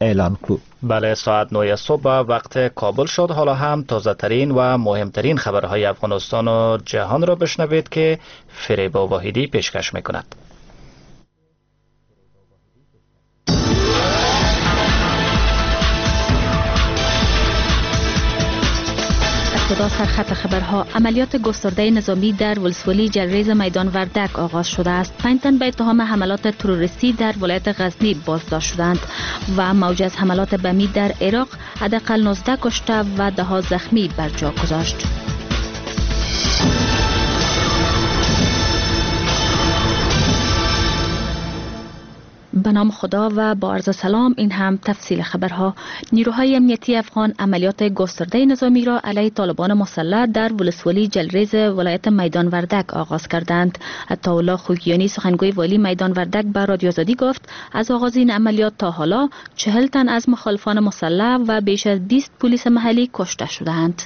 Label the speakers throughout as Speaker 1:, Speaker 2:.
Speaker 1: اعلان کو.
Speaker 2: بله، ساعت 9 صبح وقت کابل شد. حالا هم تازه ترین و مهمترین خبرهای افغانستان و جهان را بشنوید که فریبا واحدی پیشکش میکند.
Speaker 3: ابتدا سرخط خبرها. عملیات گسترده نظامی در ولسوالی جلریز میدان وردک آغاز شده است. 5 تن به اتهام حملات تروریستی در ولایت غزنی بازداشت شدند و موج از حملات بمی در عراق حداقل 19 کشته و 10 زخمی بر جا گذاشت. به نام خدا و با عرض سلام. این هم تفصیل خبرها. نیروهای امنیتی افغان عملیات گسترده نظامی را علیه طالبان مسلح در ولسوالی جلریز ولایت میدان وردک آغاز کردند. عطاالله خوگیانی سخنگوی والی میدان وردک به رادیو آزادی گفت از آغاز این عملیات تا حالا 40 تن از مخالفان مسلح و بیش از 20 پلیس محلی کشته شدند.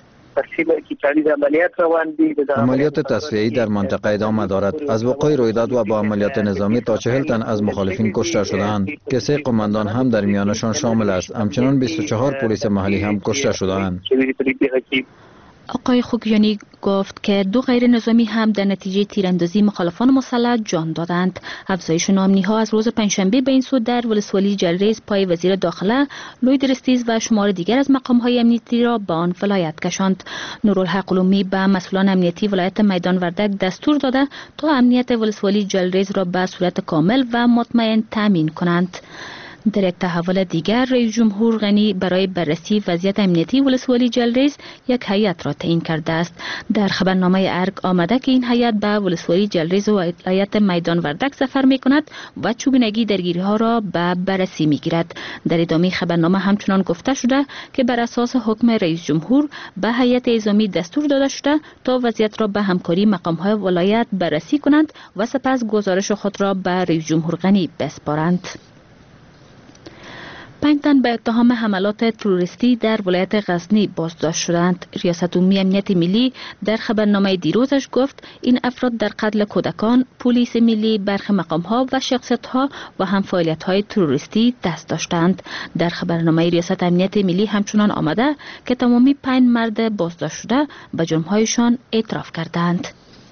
Speaker 4: عملیات تصفیه‌ای در منطقه ادامه دارد. از وقوع رویداد و با عملیات نظامی تا 40 تن از مخالفین کشته شدند که 3 قماندان هم در میانشان شامل است. همچنین 24 پلیس محلی هم کشته شدند.
Speaker 3: آقای خوگیانی گفت که 2 غیر نظامی هم در نتیجه تیراندازی مخالفان مسلح جان دادند. افزایش نامنی ها از روز پنجشنبه به این سو در ولسوالی جلریز پای وزیر داخله لوید رستیز و شمار دیگر از مقام های امنیتی را به آن ولایت کشاند. نورالحق علومی به مسئولان امنیتی ولایت میدان وردک دستور داده تا امنیت ولسوالی جلریز را به صورت کامل و مطمئن تامین کنند. در یک تحول دیگر رئیس جمهور غنی برای بررسی وضعیت امنیتی ولسوالی جلریز یک هیئت را تعیین کرده است. در خبرنامه ارگ آمده که این هیئت به ولسوالی جلریز و ولایت میدان وردک سفر می کند و چوبینگی درگیری ها را به بررسی می گیرد. در ادامه خبرنامه همچنان گفته شده که بر اساس حکم رئیس جمهور به هیئت اعزامی دستور داده شده تا وضعیت را به همکاری مقام های ولایت بررسی کنند و سپس گزارش خود را به رئیس جمهور غنی بسپارند. 5 تن به اتهام حملات تروریستی در ولایت غزنی بازداشت شدند. ریاست عمومی امنیت ملی در خبرنامه دیروزش گفت این افراد در قتل کودکان، پلیس ملی، برخی مقام‌ها و شخصیت‌ها و هم فعالیت‌های تروریستی دست داشتند. در خبرنامه ریاست امنیت ملی همچنان آمده که تمامی 5 مرد بازداشت شده به جرم‌هایشان اعتراف کردند.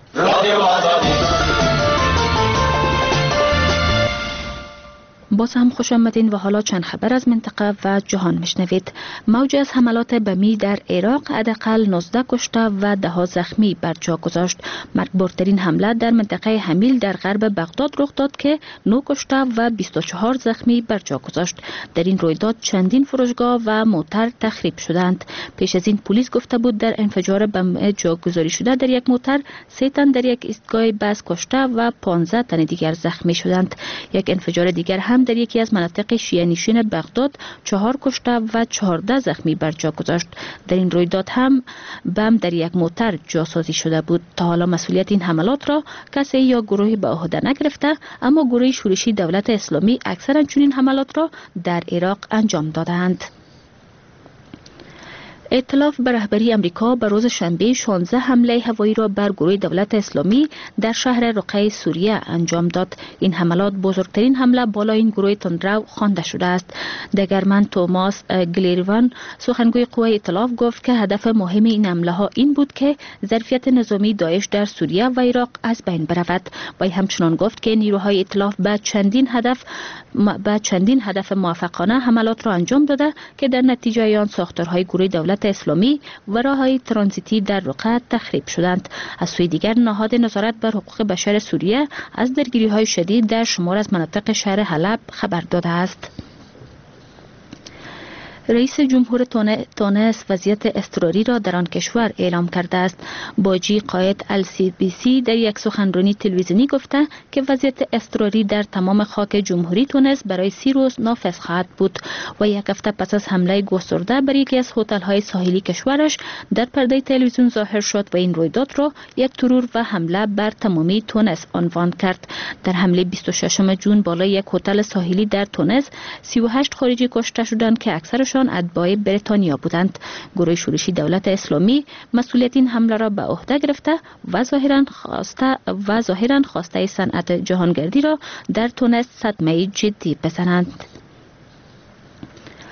Speaker 3: باز هم خوش آمدین و حالا چند خبر از منطقه و جهان میشنوید. موج از حملات بمی در عراق حداقل 19 کشته و 10 زخمی بر جا گذاشت. مرگبارترین حمله در منطقه حمیل در غرب بغداد رخ داد که 9 کشته و 24 زخمی بر جا گذاشت. در این رویداد چندین فروشگاه و موتر تخریب شدند. پیش از این پلیس گفته بود در انفجار بم جاگذاری شده در یک موتر 3 تن در یک ایستگاه بس کشته و 15 تن دیگر زخمی شدند. یک انفجار دیگر هم در یکی از مناطق شیعه نشین بغداد 4 کشته و 14 زخمی بر جا گذاشت. در این رویداد هم بم در یک موتر جاسازی شده بود. تا حالا مسئولیت این حملات را کسی یا گروهی به عهده نگرفته، اما گروه شورشی دولت اسلامی اکثرا چنین حملات را در عراق انجام دادند. ائتلاف به رهبری امریکا به روز شنبه 16 حمله هوایی را بر گروه دولت اسلامی در شهر رقه سوریه انجام داد. این حملات بزرگترین حمله بالای این گروه تندرو خوانده شده است. دگرمن توماس گلیروان سخنگوی قوه ائتلاف گفت که هدف مهم این حمله ها این بود که ظرفیت نظامی داعش در سوریه و عراق از بین برود. و همچنان گفت که نیروهای ائتلاف به چندین هدف موفقانه حملات را انجام داده که در نتیجه آن ساختارهای گروه دولت اسلامی و راههای ترانزیتی در رقه تخریب شدند. از سوی دیگر نهاد نظارت بر حقوق بشر سوریه از درگیری‌های شدید در شمار از مناطق شهر حلب خبر داده است. رئیس جمهور تونس وضعیت اضطراری را در آن کشور اعلام کرده است. باجی قائد الCBC در یک سخنرانی تلویزیونی گفته که وضعیت اضطراری در تمام خاک جمهوری تونس برای 30 روز نافذ خواهد بود و یک هفته پس از حمله گسترده بر یکی از هتل‌های ساحلی کشورش در پرده تلویزیون ظاهر شد و این رویداد را یک ترور و حمله بر تمامی تونس عنوان کرد. در حمله 26 جون بالای یک هتل ساحلی در تونس 38 خارجی کشته شدند که اکثرشان اتباع بریتانیا بودند. گروه شورشی دولت اسلامی مسئولیت این حمله را به عهده گرفته و ظاهراً خواسته صنعت جهانگردی را در تونس صدمه جدی بزنند.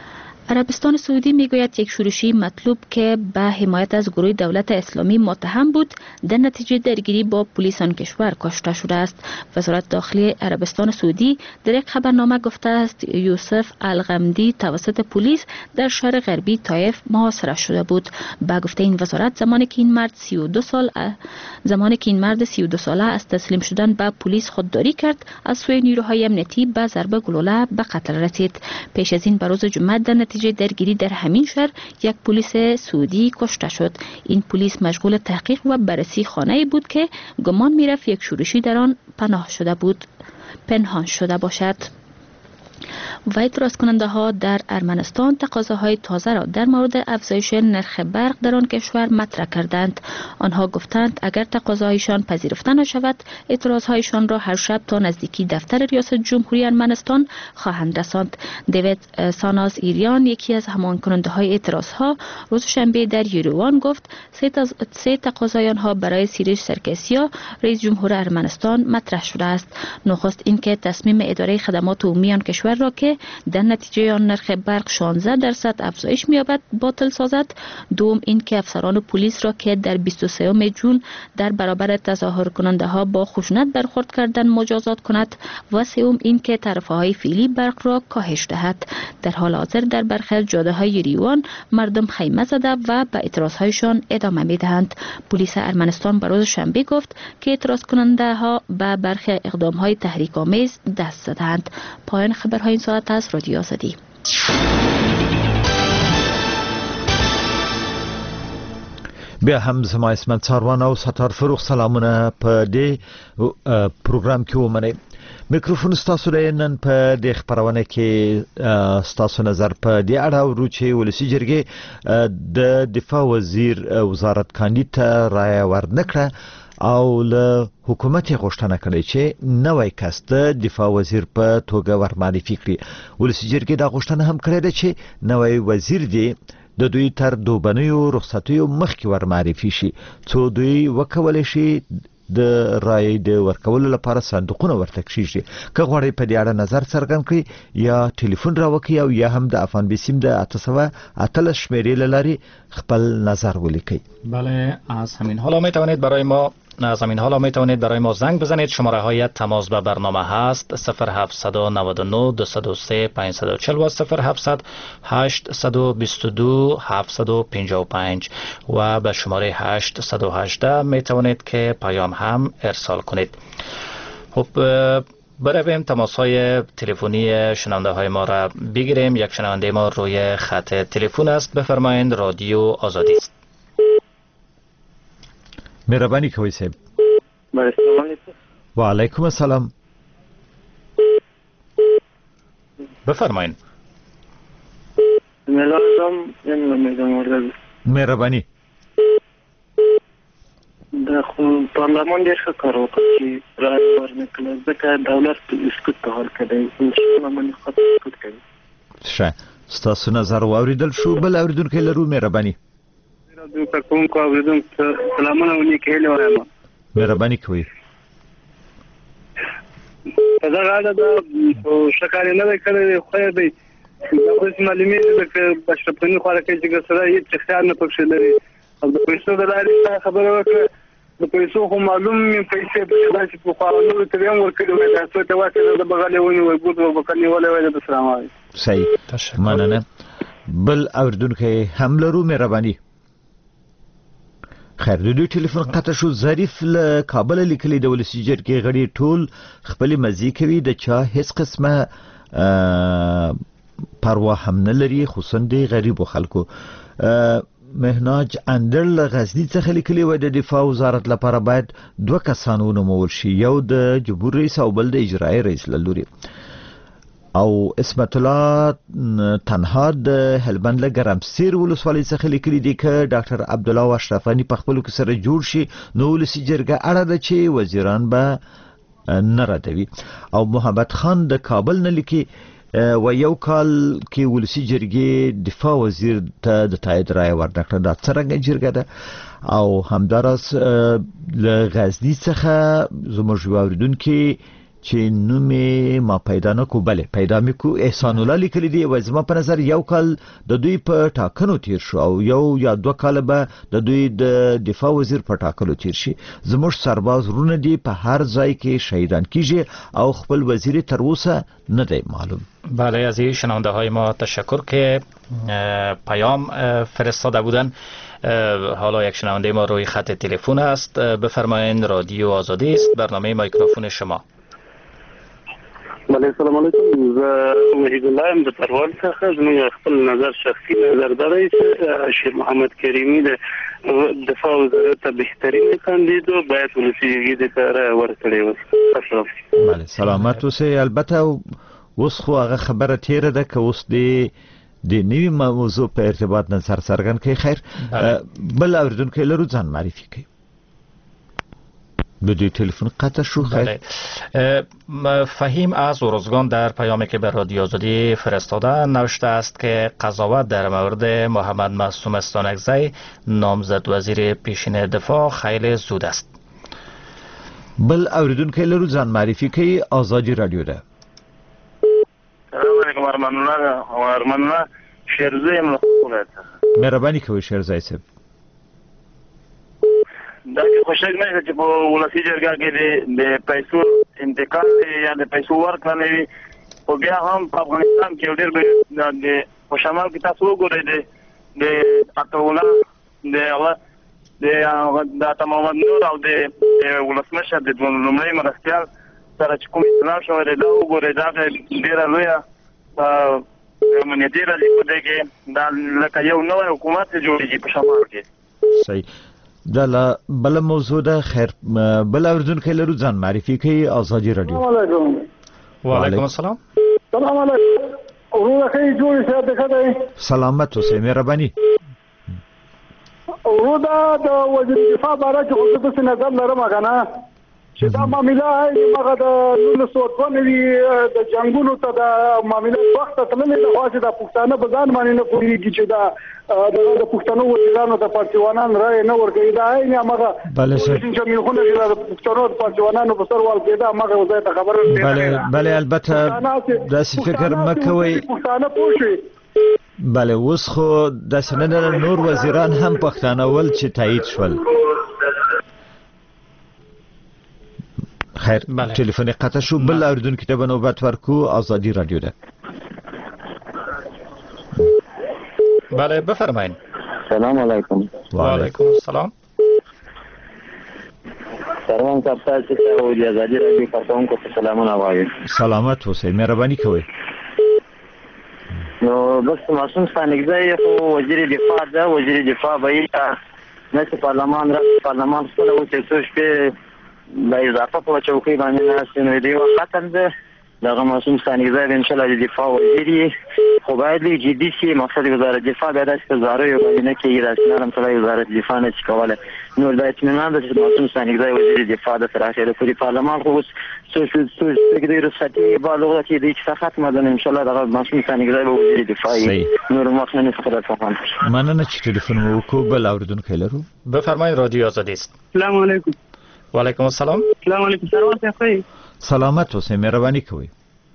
Speaker 3: عربستان سعودی میگوید یک شورشی مطلوب که به حمایت از گروه دولت اسلامی متهم بود در نتیجه درگیری با پلیس آن کشور کشته شده است. وزارت داخلی عربستان سعودی در یک خبرنامه گفته است یوسف الغمدی توسط پلیس در شهر غربی طایف محاصره شده بود. با گفته این وزارت زمانی که این مرد 32 ساله از تسلیم شدن به پلیس خودداری کرد، از سوی نیروهای امنیتی به ضربه گلوله به قتل رسید. پیش از این روز جمعه در نتیجه درگیری در همین شهر یک پلیس سعودی کشته شد. این پلیس مشغول تحقیق و بررسی خانه‌ای بود که گمان می‌رفت یک شورشی در آن پنهان شده باشد. و اعتراض کننده ها در ارمنستان تقاضاهای تازه را در مورد افزایش نرخ برق در آن کشور مطرح کردند. آنها گفتند اگر تقاضاهایشان پذیرفته نشود، اعتراضهایشان را هر شب تا نزدیکی دفتر ریاست جمهوری ارمنستان خواهند رساند. دیوید ساناز ایریان، یکی از همان کننده های اعتراض ها، روز شنبه در یروان گفت سه تقاضای آنها برای سیریش سرکسیا، رئیس جمهور ارمنستان، مطرح شده است. نخست اینکه تصمیم اداره خدمات عمومی آن کشور را که در نتیجه آن نرخ برق 16% افزایش می‌یابد باطل سازد. دوم این که افسران پلیس را که در 23 جون در برابر تظاهر کننده ها با خشونت برخورد کردند مجازات کند. و سوم این که تعرفه‌های فعلی برق را کاهش دهد. در حال حاضر در برخی از جاده‌های یریوان مردم خیمه زده و به اعتراضهایشان ادامه می‌دهند. پلیس ارمنستان به روز شنبه گفت که اعتراض کننده ها به برخی اقدام‌های تحریک‌آمیز دست زدند. پایان خبرهای این ساعت از رادیو آزادی.
Speaker 1: بیا هم زما اسمت ساروان او ستار فروغ سلامونه په دې پروګرام کې ومنئ. میکروفون ستاسو نن په دې خبرونه کې ستاسو نظر په دې اړه ورو چې ولسی جرګې د دفاع وزیر وزارت کاندید ته رایه ورنکړه او له حکومت غوښتنه کړې چې نوې کس د دفاع وزیر په توګه ورمعرفي کړي. ولسی جرګې دا غوښتنه هم کړې ده چې نوې وزیر دی د دوی تر دوبنیو رخصتیو مخکې ورمعرفي شي څو دوی وکولای شي د رایې د ورکولو لپاره صندوقونه ورته کېږي. که غواړئ په دې اړه نظر څرګند کړئ یا ټلیفون راوکړئ او یا هم د افغان بیسیم د 818 شمیرې له لارې خپل نظر ولیکئ.
Speaker 2: بله، از همین حالا میتوانید برای ما زنگ بزنید. شماره های تماس به برنامه هست 0799 203 540 و 0700 822 755 و به شماره 818 میتوانید که پیام هم ارسال کنید. خب برویم تماس های تلفنی شنونده های ما را بگیریم. یک شنونده ما روی خط تلفن است. بفرمایید، رادیو آزادی است.
Speaker 1: مهربانی کوي صاحب. و علیکم السلام.
Speaker 2: بفرمایید.
Speaker 1: مهربانی.
Speaker 5: د پارلمان ډېر ښه کار وکړ چې رایه ورنکړه، ځکه دولت اسکوت ته ورکړی، انشاءالله باندې خط اسکوت کوي.
Speaker 1: ښه، ستاسو نظر واوریدل شو. بل اوریدونکی لرو. مهربانی.
Speaker 5: کوونکو اوریدونکو ته سلامونه او نیکې هیلې وایم.
Speaker 1: مهرباني کوئ.
Speaker 5: په دغه اړه د ښه کار نه دی کړی، خو دی اوس معلومېږي چې اشرف غني خوارکۍ چې ګرسره هېڅ اختیار نه پکښې لري او د پیسو د لارې خبره وکړه. د پیسو خو معلوم مې پیسې داسې پخوا نورو ته هم ورکړي وای، دا څو ته واچې د بغلې ونیوی ګوت وبکر نیولی وای. د سلام وایي.
Speaker 1: صحیح، مننه. بل اوریدونکی هم لرو. مهرباني. خیر، د دوی ټلیفون قطع شو. ظریف له کابل لیکلي د ولسي جرګې غړي ټول خپلې مزې کوي، د چا هیڅ قسمه پروا هم نه لري، خصوصا د غریبو خلکو. مهناج اندر له غزني څخه لیکلي وای د دفاع وزارت لپاره باید 2 کسان ونومول شي، یو د جمهور رئیس او بل د اجرایي رئیس له لوري. او اسمت الله تنها د هلبند له ګرمسیر ولسوالۍ څخه لیکلي دي که ډاکټر عبدالله او اشرف غني په خپلو کې سره جوړ شي نو ولسي جرګه اړه ده چې وزیران به نه ردوي. او محمد خان د کابل نه لیکي و یو کال کې ولسي جرګې دفاع وزیر ته د تایید رایه ورنکړه. دا څرنګه جرګه ده؟ او همداراز له غزني څخه زموږ یو اوریدونکي چې نوم ما پیدا نکو، بله پیدا میکو. احسان الله لیکلی دی و زما په نظر یو کال د دوی په ټاکنو تیر شو او یو یا 2 کال به د دوی د دفاع وزیر په ټاکلو تیر شي. زموږ سرباز رونه دی په هر ځای کې شهیدان کیږي او خپل وزیر تر اوسه نه دی معلوم.
Speaker 2: بله، از این شنونده های ما تشکر که پیام فرستاده بودن. حالا یک شنونده ما روی خط تلفن است. بفرمایید، رادیو آزادی است، برنامه میکروفون شما.
Speaker 5: بله، سلام علیکم. زه وحید الله ام د پروان څخه. زموږ خپل نظر شخصي نظر دی چې شیر محمد کریمی د دفاع وزارت ته بهترین کاندید او باید ولسی جرګې د کار ورکړي وي.
Speaker 1: بله، سلامت اوسئ. البته اوس خو هغه خبره تیره ده که اوس د نوې موضوع په ارتباط نظر څرګند کړي. خیر، بل اوریدونکی لرو، ځان معرفي کړئ. بدوی تلفن قطع شو. خیر.
Speaker 2: فهیم از ارزگان در پیامی که به رادیو آزادی فرستاده نوشته است که قضاوت در مورد محمد معصوم استانکزی نامزد وزیر پیشین دفاع خیلی زود است.
Speaker 1: بل اوریدونکی لرو، ځان معرفي کړئ. آزادی رادیو ده.
Speaker 5: سلام علیکم. ارمان الله شیرزی ملخوله.
Speaker 1: مهرباني کوئ شیرزی صاحب.
Speaker 5: دا چې خوشحال نه چې په ولسی جرګه کې د پیسو انتقال یا د پیسو ورکړه نه وي، او بیا هم په افغانستان کې ډېر د خوشامل کې تاسو وګورئ د اټولا د تمامد نور او د ولسمشر د لومړي مرستیال سره چې کوم اختلاف شوی دی، دا وګورئ. دا ډېره لویه امنیتي راځي کې دا لکه یو نوی حکومت جوړېږي په شمال کې.
Speaker 1: صحیح. دا بل موضوع ده. خیر، بل اوریدونکی لرو، ځان معرفي کړئ. آزادی رادیو.
Speaker 5: السلام علیکم.
Speaker 2: وعلیکم السلام.
Speaker 5: سلام علیکم. ورونه کې جوړ شه د کده.
Speaker 1: سلامت اوسئ، مهرباني.
Speaker 5: ورونه د وزیر دفاع باره کې خو څه نظر لرم کنه چې دا معاملې هغه د 1992 د جنگونو ته د معاملې وخت ته تللې د خاصه د پښتانه بزان باندې نه پوریږي چې دا د پښتنو وزیرانو ته پارتیوانان رائے نه ورګي. دا نه هغه
Speaker 1: بله سر
Speaker 5: چې موږ د پښتنو پارتیوانانو په سر وال کې دا هغه وځي ته خبره ده.
Speaker 1: بله البته داسې فکر مکوئ.
Speaker 5: پښتانه پوښي.
Speaker 1: بله، اوس خو د سنن نور وزیران هم پښتانه ول چې تایید شول. خیر، تلفن قطع شو. بل اوریدونکو ته به نوبت ورکو. آزادی رادیو ده.
Speaker 2: بله، بفرمایید.
Speaker 6: سلام علیکم.
Speaker 2: و علیکم السلام.
Speaker 6: سلام کپتان چې او د آزادی رادیو کارکونکو ته سلامونه وایم.
Speaker 1: سلامت اوسئ، مهرباني کوئ.
Speaker 6: نو بس معصوم استانکزی خو وزیر دفاع ده. وزیر دفاع به نه چې پارلمان خپل او چې څه شپې د اضافه په چوکۍ باندې ناست نو دی وختم ده. دغه معصوم استانکزی ان شاء الله د دفاع وزیر خو باید جدي شي. مقصد وزارت دفاع باید از زارو یو باندې نه کېږي. د نرم سره وزارت دفاع نه کوله. نو د اطمینان د معصوم استانکزی وزیر دفاع د تر اخره پورې پارلمان خو څه کې د رسټي بالغ کې د اتفاقات مدن ان شاء الله د معصوم استانکزی وزیر دفاع نور مخنه خبره فهم.
Speaker 1: مننه چې تلیفون مو وکړو. بل اوریدونکی لرو.
Speaker 2: بفرمایید، رادیو آزادی است.
Speaker 5: السلام علیکم.
Speaker 2: و علیکم السلام.
Speaker 5: السلام علیکم. سلام.
Speaker 1: سلامت اوسئ، مهرباني کوئ.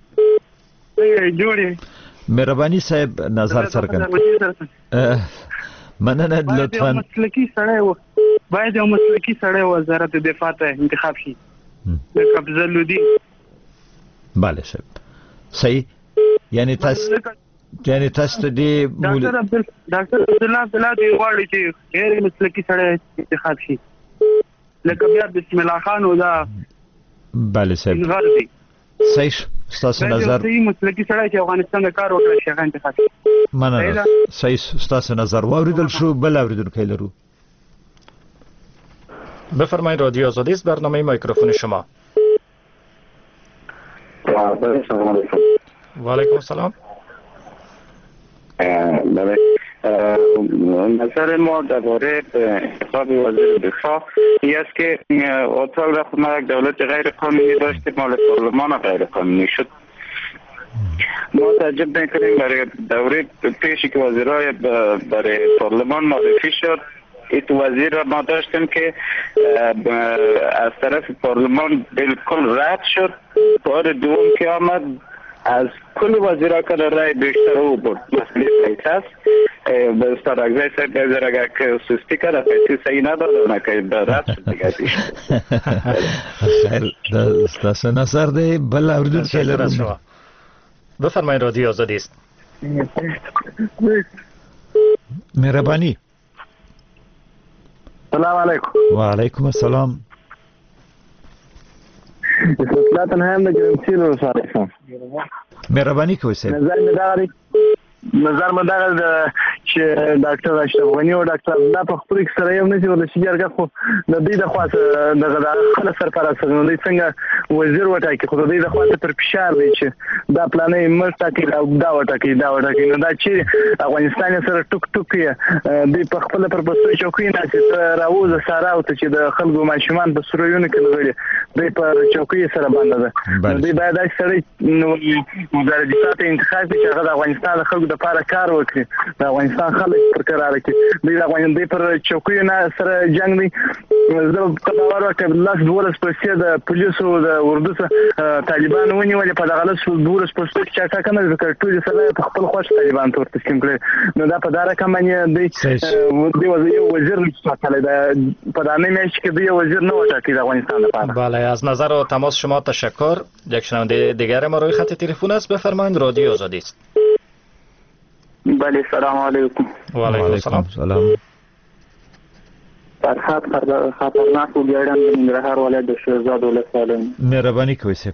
Speaker 5: جوړی.
Speaker 1: مهرباني صاحب نظر څرګند. مننه. لطفا
Speaker 5: مسلکی سړی و، باید یو مسلکی سړی وزارت دفاع ته انتخاب شي. لکه افضل الدین.
Speaker 1: بله صاحب، صحیح. یعنی تاسو ته دی
Speaker 5: ډاکټر عبدالله دی غواړي چې غیر مسلکی سړی انتخاب شي. لکه بیا بسم الله خان او دا.
Speaker 1: بله صاحب، صحیح. ستاسو نظر
Speaker 5: صحیح مسلکی سړی چې افغانستان د کار وکړي شي انتخاب شي.
Speaker 1: مننه. صحیح، ستاسو نظر واوریدل شو. بل اوریدونکی لرو.
Speaker 2: بفرمایید، رادیو آزادی است، برنامه میکروفون شما. و علیکم السلام.
Speaker 6: بله، نظر ما درباره انتخاب وزیر دفاع این است که اتاق رفت ما یک دولت غیر قانونی داشتیم، مال پارلمان غیر قانونی شد. ما تعجب نکنیم برای دوره پیشی که وزیرای برای پارلمان معرفی شد. این وزیر را ما داشتیم که از طرف پارلمان بالکل رد شد بار دوم که آمد از کل وزیران رای بیشتر او بود مسئله پیسه به استاد اگزای سر گذر اگر که سستی کرده پیسی سعی نداده نکه دارد شد دیگه پیش
Speaker 1: خیر دست نظر ده بل اوردون که لرم
Speaker 2: بفرمایید رادیو آزادی است.
Speaker 1: مهربانی.
Speaker 5: سلام علیکم.
Speaker 1: و علیکم السلام.
Speaker 5: اصلاحاتن هم د ګرمسیر ورسره
Speaker 1: مهرباني کوئ سه
Speaker 5: نظر مدار چې ډاکټر اشرف غنی او ډاکټر الله په خپل کې سره یو نه چې ولسی جرګه خو د دې د خاصه د خپل سرپرست نه څنګه وزیر وټاکي خو د دې د خاصه پر فشار دی چې دا پلانې مرتکي دا وټاکي نو دا چې افغانستان سره ټوک ټوک دی په خپل پر بسوي چوکۍ نه چې راوځه ساره او چې د خلکو ماشومان په سرویونه کې لګړي دی په چوکۍ سره باندې ده دی باید سره نو وزارت دفاع انتخاب چې هغه د افغانستان د خلکو د لپاره کار وکړي د افغانستان خلک پر قرار کې د افغانستان پر چوکۍ نه سره جنگ دی زه په باور وکړم لاس 12% د پولیسو د اردو طالبان ونیول په دغه لاس 12% چې ټاکنه ذکر ټول سره په خپل خوښ طالبان تور تسلیم کړي نو دا په دغه کمانه دی وزیر ټاکلی دا په دانه میاشت کې دی وزیر نه وټاکي د افغانستان لپاره.
Speaker 2: بله از نظر و تماس شما تشکر. یک شنونده دیگر ما روی خط تلفن است. بفرمایید رادیو آزادی است.
Speaker 6: بله سلام علیکم.
Speaker 2: و علیکم السلام.
Speaker 6: فرحات خطرناک و بیارن به ننگرهار ولایت د شیرزاد ولسوالۍ.
Speaker 1: مهرباني کوئ سه.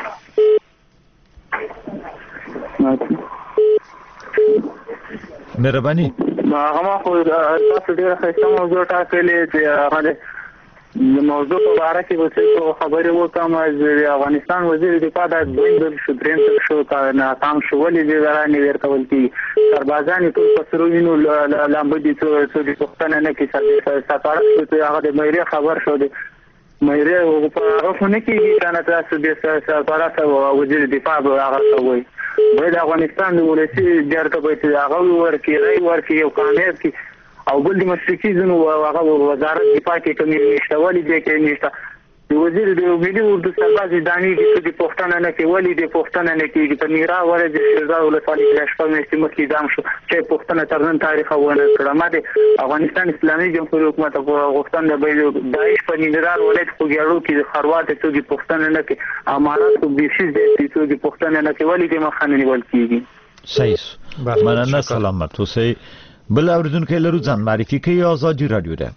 Speaker 1: مهرباني.
Speaker 6: هغه خو تاسو ډیره ښه موضوع ټاکلې چې هغه د موضوع په اړه کې به خبرې وکم چې افغانستان وزیر دفاع د دویم شو دریم شو ناکام شو ولې د ورانې ورکول کی سربازان ټول په سروینو لامبدي څو د پښتنه نه کې ساتاره شو هغه د مېری خبر شو د مېری په هغه خونه کې کنه تاسو د ساتاره وزیر دفاع هغه وایي د افغانستان د ولسی جرګه به هغه ورکی یو قانون کې او بل د مسلکي زنو هغه وزارت دفاع کې کومې نشته ولې دې کې نشته د وزیر د ملي اردو سرباز دانی کې د پښتنه نه کې ولې د پښتنه نه کې په میرا ولې د شیرزاد ولسوالۍ کې شپږ میاشتې مخکې ځام شو چې پښتنه ترنن تاریخ ونه کړه ماده افغانستان اسلامي جمهوریت حکومت په غوښتنه به داعش په ننګرهار ولایت خوګیاړو کې خروات ته د پښتنه نه کې امارات او بیسیز د پښتنه نه کې ولې د مخانه نیول کیږي.
Speaker 1: صحیح مننه سلامت اوسئ. بل اوریدونکو لرو ځان معرفي کوي آزادی رادیو ده.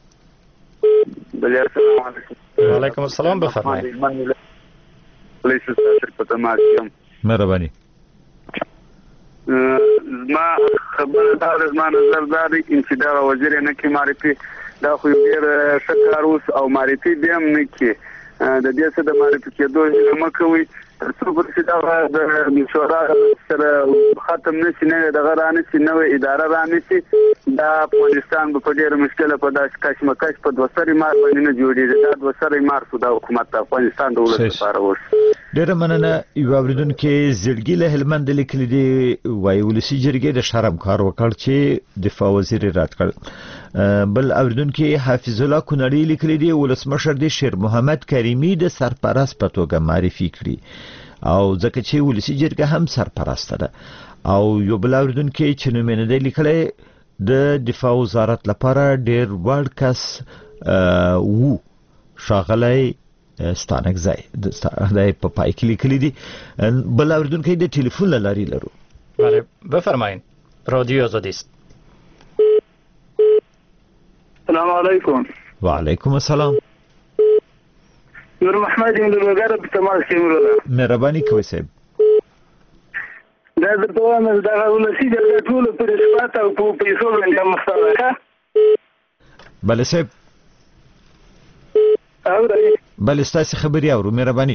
Speaker 5: بله السلام علیکم.
Speaker 2: وعلیکم السلام بفرمایید.
Speaker 5: پولیس سټیشن په تماشیم.
Speaker 1: مهرباني.
Speaker 5: ما خبر دا زما نظر دا دی چې دا وزیر نه کې معرفي دا خو ډیر شکر اوس او معرفي دیم نه کې د دې څه د معرفي کېدو مکوي څو پر چې دا د مشوره سره ختم نشي نه د غرانه چې نوې اداره رانشي دا افغانستان په ډېر مشکله په داس کشمکش په دوسري مار باندې نه جوړیږي دا دوسري مار سود حکومت افغانستان د ولس لپاره وش
Speaker 1: ډېر مننه. یو اوریدونکو زړګي له هلمند لیکلي دی وایي ولسی جرګې د شرم کار وکړ چې دفاع وزیر رات کړ. بل اوریدونکو حافظ الله کونړي لیکلي دی ولسمشر دی شیر محمد کریمی د سرپرست په توګه معرفي کړی او ځکه چې ولسی جرګه هم سرپرست ده او یو بل اوریدونکو چې نومینه دی لیکلی د دفاع وزارت لپاره ډیر وړ کس وو شاغلی ستانکزی د په پای کې لیکلی دی. بل اوریدونکو د ټلیفون لاري لرو.
Speaker 2: بله بفرمایید رادیو آزادی است.
Speaker 5: السلام علیکم.
Speaker 1: و علیکم السلام.
Speaker 5: نور محمد ابن الوزاره په تماس کې مروله.
Speaker 1: مهرباني کوئ صاحب.
Speaker 5: دا د توانه د ولسی د ټول پر اثبات او په پیسو باندې مستواه.
Speaker 1: بله صاحب.
Speaker 5: اورئ.
Speaker 1: بله ستاسو خبري اورو مهرباني.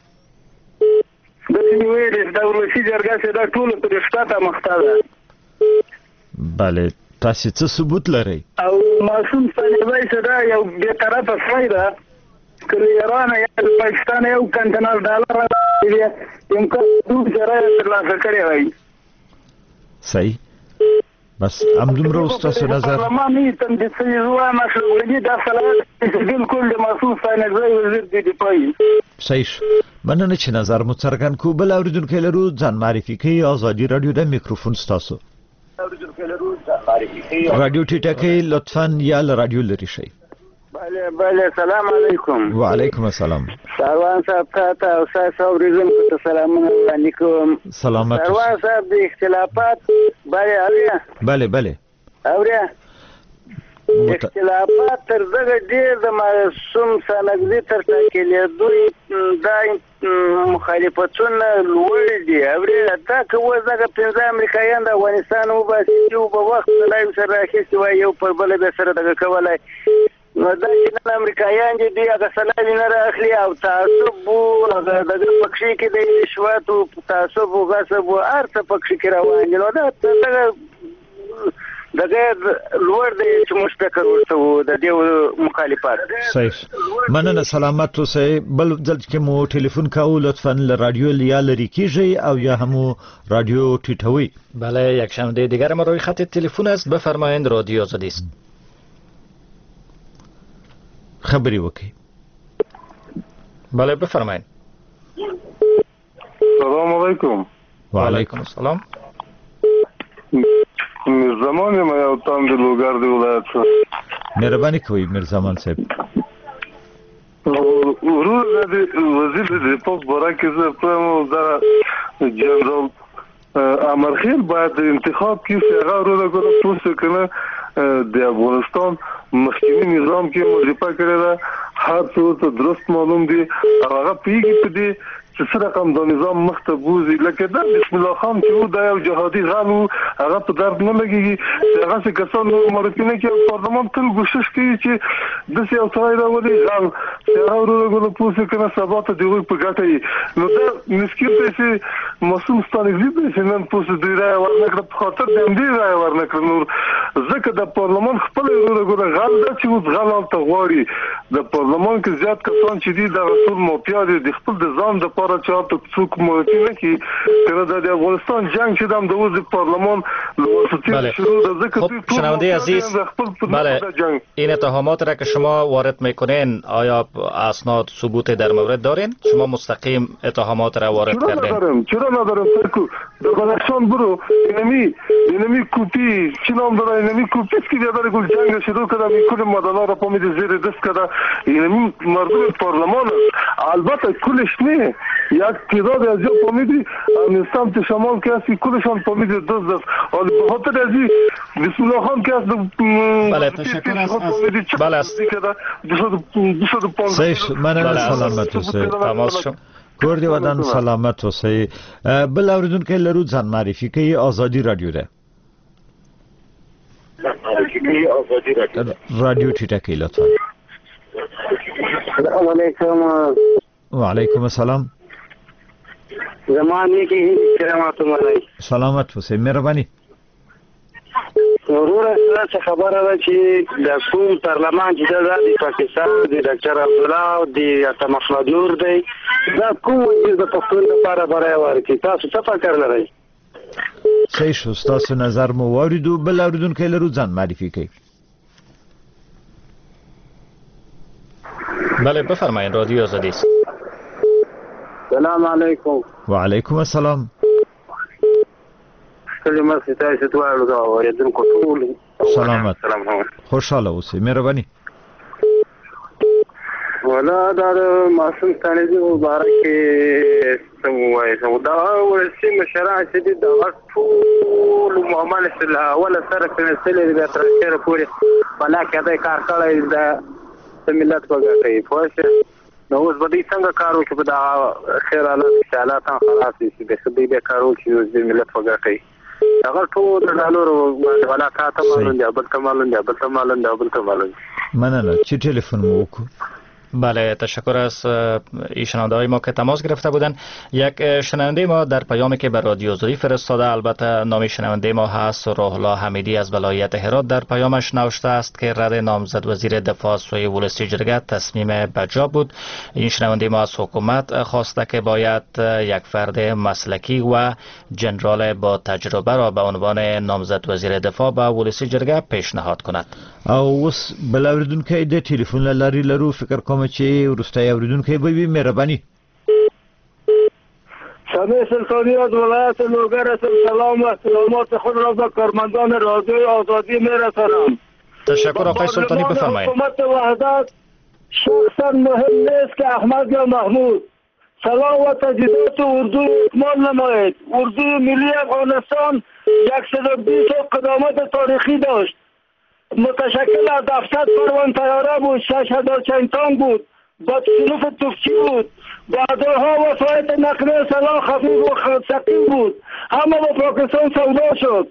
Speaker 5: د ویل د ولسی جرګه د ټول پر اثبات مستواه.
Speaker 1: بله تاسو څه ثبوت لرئ؟
Speaker 5: او معصوم طالبای صدا یو به طرفه فایده کله ایران یا پاکستان یو کنټینر ډالر امکان دوه سره ترلاسه کړی وای.
Speaker 1: صحیح بس همدومره ستاسو نظر.
Speaker 5: پارلماني تنظیم ما شغلي دا صلاحات بالکل د معصوم طالبای وزیر دی پای
Speaker 1: صحیح مننه چې نظر مو څرګند کو. بل اوریدونکو لرو ځان معرفي کوي. آزادي رادیو د میکروفون ستاسو. رادیو ټیټه کوي لطفا یا رادیو لري شي.
Speaker 7: بله سلام علیکم.
Speaker 1: وعلیکم السلام.
Speaker 7: سروان صاحب ته او تاسو ورزم ته سلامونه علیکم.
Speaker 1: سلامت.
Speaker 7: سروان صاحب د اختلافات
Speaker 1: بله بله
Speaker 7: اوریا اختلافات تر دغه ډیر د معصوم سنګزي تر ټاکلې دوی د مخالفتونه لوړ دي. اوریا دا کومه ځکه پنځه امریکایان د افغانستان وباسي او په وخت لایم سره راخېستي وای یو پر بل به سره دغه کولای نو دا چې امریکایان دي هغه سلامي نه راخلي او تعصب او دغه پکښې کې د رشوت او تعصب او غصب او ارته پکښې کې روان دي. نو دا دغه لوړ دی چې موږ فکر ورته د دې مخالفت.
Speaker 1: صحیح مننه سلامت اوسئ. بل ځل چې مو ټلیفون کاوه لطفا له رادیو یا لري کیږي او یا هم رادیو ټیټوي.
Speaker 2: بله یک شنونده دیگر ما روی خط تلفن است. بفرمایید رادیو آزادی است.
Speaker 1: خبری وکي.
Speaker 2: بله بفرمایید.
Speaker 8: سلام علیکم.
Speaker 2: و علیکم السلام.
Speaker 8: زمان ما یو تام د لوګر دی ولایت څخه.
Speaker 1: مهرباني کوئ مرزامان صاحب.
Speaker 8: ورور د وزیر د پوز برکه زه پرمو دا جنرال امرخیل باید انتخاب کی هغه ورور غوړ پوسټ کنه د افغانستان مخکنی نظام کې مضیفه کړی دا هر څه ته درست معلوم دي هغه پیږي په دې چې سره کوم د نظام مختبوزي لکه دا بسم الله خان چې دا یو جهادي غالو هغه په درد نه لګيږي هغه څه کسانو مرکینه کې پارلمان ټول کوشش کوي چې د سیاست راوړي غال هغه ورغلو پوسټ کنه سبات دی په ګټي نو دا مسکین چې موسم ستانګزي چې نن پوسټ دی راي ورنکړه په خاطر د دې راي ورنکړه نور ځکه د پارلمان خپل ورغلو غال دا چې غال ته غواړي د پارلمان کې زیات کسان چې دي د رسول موپیا دي د خپل د ځان د پاره چاته څوک مورتینه کې کنه د افغانستان جنگ چې د دوز پارلمان
Speaker 2: بله. خب شنونده عزیز بله این اتهامات را که شما وارد میکنین آیا اسناد ثبوت در مورد دارین؟ شما مستقیم اتهامات را وارد کردین؟
Speaker 8: چرا ندارم سرکو در بدخشان برو اینمی کوپی چی نام داره اینمی کوپی است که بیادر گل جنگ شروع کردم این کل مدالا را پامید زیر دست کرده اینمی مردم پارلمان است البته کلش نه یک تعداد از جا پامیدی سمت شمال که هستی کلشان پامید دست است حالا به خاطر ازی بسم الله خان که هست
Speaker 2: بله تشکر است بله
Speaker 1: صحیح مننه سلامت اوسئ.
Speaker 2: تماس شد.
Speaker 1: کور دی ودان سلامت اوسئ. بل اوریدونکو لرو ځان معرفي کوي. آزادي رادیو ده. رادیو ټیټه کوي لطفا.
Speaker 7: السلام علیکم.
Speaker 1: وعلیکم السلام.
Speaker 7: زمانه کې کرامات ملای.
Speaker 1: سلامت اوسئ. مهرباني.
Speaker 7: ورور څه خبره ده چې د کوم پارلمان چې د پاکستان د ډاکټر عبدالله او د عطا محمد نور دی دا کوم د پښتون لپاره برای ورکړي تاسو څه فکر لرئ؟
Speaker 1: صحیح شو. تاسو نظر مو واوریدو. بل اوریدونکو لرو ځان معرفي کوي.
Speaker 2: بله بفرمایید رادیو آزادی است.
Speaker 7: سلام علیکم.
Speaker 1: وعلیکم السلام.
Speaker 7: کلمه ستاسو ته ورغلو اوریدونکو ټول
Speaker 1: سلامت. خوشاله اوسئ. مهرباني.
Speaker 7: ولا دا معصوم ستانګزي مبارک سموي دا ورسي مشرع چې د ټول معاملې سره ولا سره کنسلې د تر سره پورې بلا کې دا کار کړی د ملت په ګټه پوهه نو اوس به دې څنګه کار وکړي په دا خیر الله حالات خلاص شي د خدای به کار وکړي د ملت په ګټه هغه ټول د ډالرو ولا کاته مالون دی بل کمالون دی بل کمالون دی بل کمالون.
Speaker 1: مننه. چی تلفن مو وکړو؟
Speaker 2: بله تشکر از این شنونده های ما که تماس گرفته بودن. یک شنونده ما در پیامی که به رادیو آزادی فرستاده البته نام شنونده ما هست روح الله حمیدی از ولایت هرات در پیامش نوشته است که رد نامزد وزیر دفاع سوی ولسی جرگه تصمیم بجا بود. این شنونده ما از حکومت خواسته که باید یک فرد مسلکی و جنرال با تجربه را به عنوان نامزد وزیر دفاع به ولسی جرگه پیشنهاد کند.
Speaker 1: او اوس بل اوریدونکو د ټلیفون لاري لرو فکر کوم کوم چې ورستای اوریدونکو به وي مهرباني.
Speaker 5: سمیع سلطانی از ولایت لوگر هستم. سلام و سلامات خود را به کارمندان رادیوی آزادی میرسانم.
Speaker 2: تشکر آقای سلطانی، بفرمایید.
Speaker 5: حکومت وحدت شخصا مهم نیست که احمد یا محمود سلام و تجهیزات اردو اکمال نماید. اردوی ملی افغانستان 120 قدامت تاریخی داشت. متشکل از 700 پروان طیاره بود، 6000 چنگتان بود، با صنوف توفچی بود، بادرها و وسایط نقلیه سلاح خفیف و ثقیل بود. همه با پاکستان سودا شد.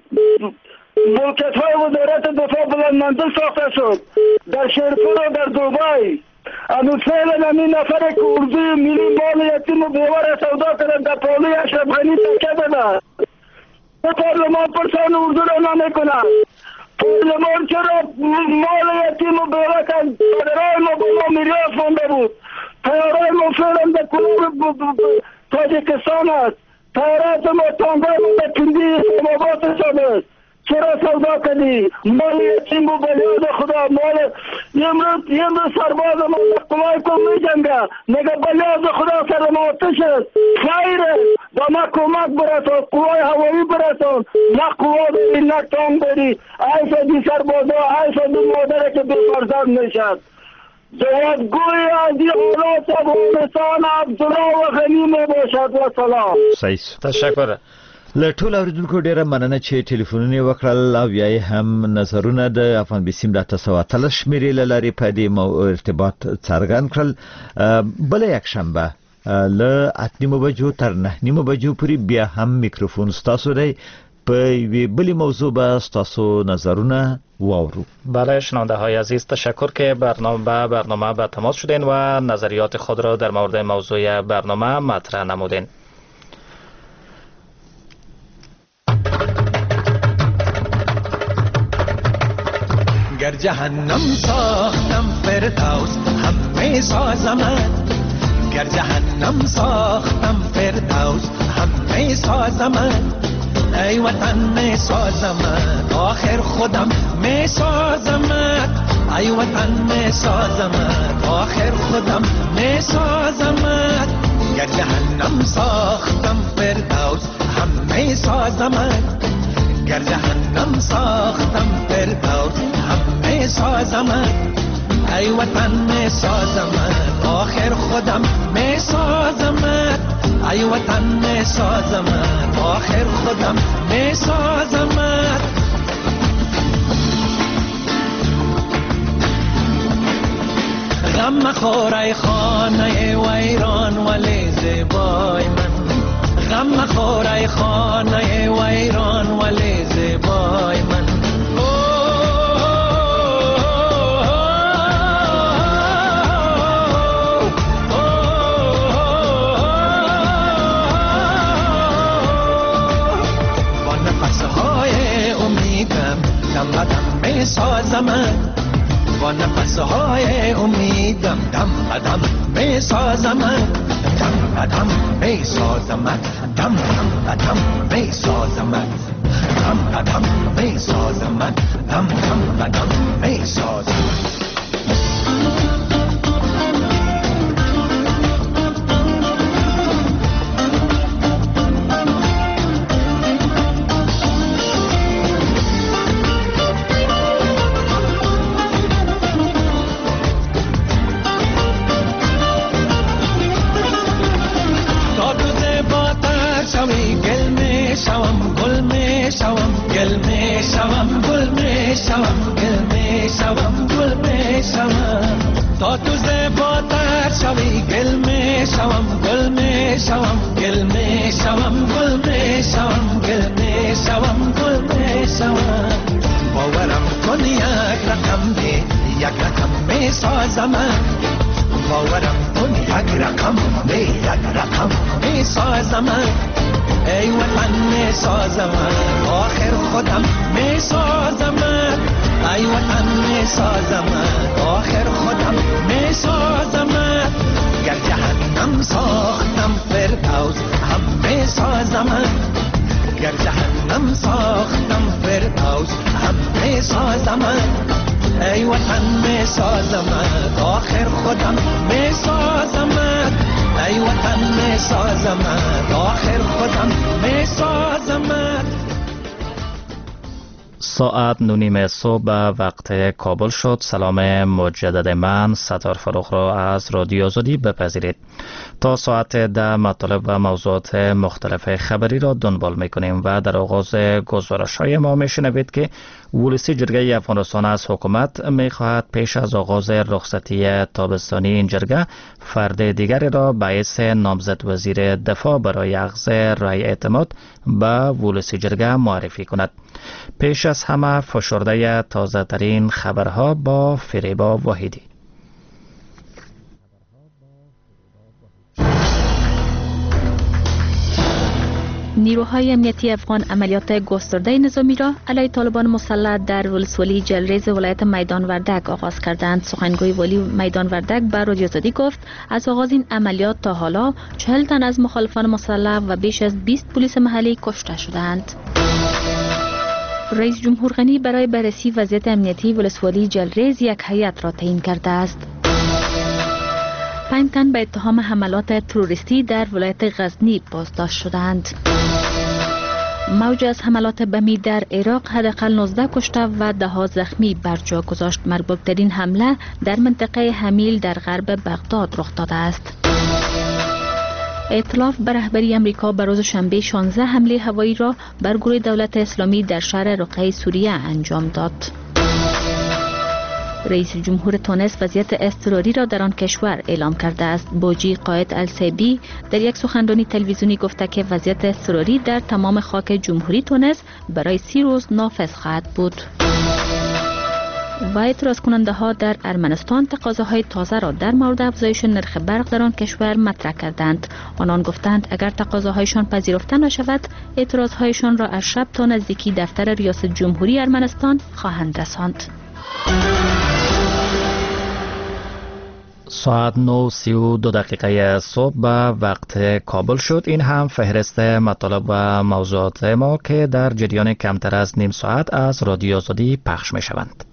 Speaker 5: ملکیت های وزارت دفاع بلندمنزل ساخته شد در شیرپور و در دوبای. اما فعلا همین نفر که اردوی ملی مال یتیم و بیوار سودا کردن در پالی اشرف غنی تکه دادن. پارلمان پرسان اردو را نمی کنند. پارلمان چرا مال یتیم و بیوار کردن؟ پدرهای ما با ما میراث مانده بود. طیارهای ما فعلا در کنار تاجیکستان است. طیارات ما تانگای ما در کندی اسلام‌آباد شده است. چرا سودا کردی؟ مال یتیم و بلیاد خدا مال امروز سرباز ما قوای کن می جنگه نگه بلیاد خدا سلاماتش است. خیره با ما کمک برسان، قوای هوایی برسان. نه قوا داری نه تانگ داری. ای سادی سربازا، ای سادی مادره که بی فرزند نشد. جوابگوی از این حالات افغانستان عبدالله و غنی می باشد. و سلام.
Speaker 1: صحیح.
Speaker 2: تشکر.
Speaker 1: له ټول اوریدونکو ډیره مننه چې ټلیفونونه وکړل او بیا هم نظرونه د افغان بیسیم د 913 شمیرې لارې په دې ارتباط څرګند کړل. بل یک شنبه له 8:30 بجو تر 9:30 بجو پورې بیا هم میکروفون ستاسو دی. په بلی موضوع به ستاسو نظرونه واورو.
Speaker 2: بله شنونده های عزیز، تشکر که برنامه به تماس شدین و نظریات خود را در مورد موضوع برنامه مطرح نمودین.
Speaker 9: گر جهنم ساختم فردوس همه سازمت. گر جهنم ساختم فردوس همه سازمت. ای وطن می سازمت آخر خودم می سازمت. ای وطن می سازمت آخر خودم می سازمت. گر جهنم ساختم فردوس همه سازمت. گر جهنم ساختم فردوس همه سازمت. ای وطن می سازمت آخر خودم می سازمت. ای وطن می سازمت آخر خودم می سازمت. غم مخور ای خانه ویران ولی زیبای من. غم مخور ای خانه ویران ولی زیبای من. با نفسهای امیدم دم بدم می سازمت. با نفسهای امیدم دم بدم می سازمت. دم بدم می سازمت. دم بدم می سازمت. دم بدم می سازمت. دم بدم می سازمت. تا تو زیباتر شوی گل می شوم گل می شوم گل می شوم گل می شوم گل می شوم گل می شوم. باورم کن یک رقم دی یک رقم می سازمت. باورم کن یک رقم دی یک رقم می سازمت. ای وطن می سازمت آخر خودم می سازمت. ای وطن می سازمت آخر خودم می سازمت. گر جهنم ساختم فردوس هم می سازمت. گر جهنم ساختم فردوس هم می سازمت. ای وطن می سازمت آخر خودم می سازمت ای وطن می سازمت آخر خودم می سازمت.
Speaker 2: ساعت 9 صبح وقت کابل شد. سلام مجدد من ستار فروخ را از رادیو آزادی بپذیرید. تا ساعت 10 مطالب و موضوعات مختلف خبری را دنبال میکنیم و در آغاز گزارش های ما میشنوید که ولسی جرگه افغانستان از حکومت میخواهد پیش از آغاز رخصتی تابستانی این جرگه فرد دیگری را باعث نامزد وزیر دفاع برای اخذ رای اعتماد به ولسی جرگه معرفی کند. پیش از همه فشرده تازه ترین خبرها با فریبا واحدی.
Speaker 3: نیروهای امنیتی افغان عملیات گسترده نظامی را علیه طالبان مسلح در ولسوالی جلریز ولایت میدان وردک آغاز کردند. سخنگوی والی میدان وردک به رادیو آزادی گفت از آغاز این عملیات تا حالا 40 تن از مخالفان مسلح و بیش از 20 پلیس محلی کشته شدند. رئیس جمهور غنی برای بررسی وضعیت امنیتی ولسوالی جلریز یک هیئت را تعیین کرده است. 5 تن به اتهام حملات تروریستی در ولایت غزنی بازداشت شدند. موج از حملات بمی در عراق حداقل 19 کشته و 10 زخمی بر جا گذاشت. مربوط‌ترین حمله در منطقه حمیل در غرب بغداد رخ داده است. ائتلاف به رهبری امریکا به روز شنبه 16 حمله هوایی را بر گروه دولت اسلامی در شهر رقه سوریه انجام داد. رئیس جمهور تونس وضعیت اضطراری را در آن کشور اعلام کرده است. بوجی قائد السیبی در یک سخنرانی تلویزیونی گفته که وضعیت اضطراری در تمام خاک جمهوری تونس برای 30 روز نافذ خواهد بود. و اعتراض کننده ها در ارمنستان تقاضاهای تازه را در مورد افزایش نرخ برق در آن کشور مطرح کردند. آنان گفتند اگر تقاضاهایشان پذیرفته نشود اعتراضهایشان را از شب تا نزدیکی دفتر ریاست جمهوری ارمنستان خواهند رساند.
Speaker 2: ساعت 9:32 صبح به وقت کابل شد. این هم فهرست مطالب و موضوعات ما که در جریان کمتر از نیم ساعت از رادیو آزادی پخش می شوند.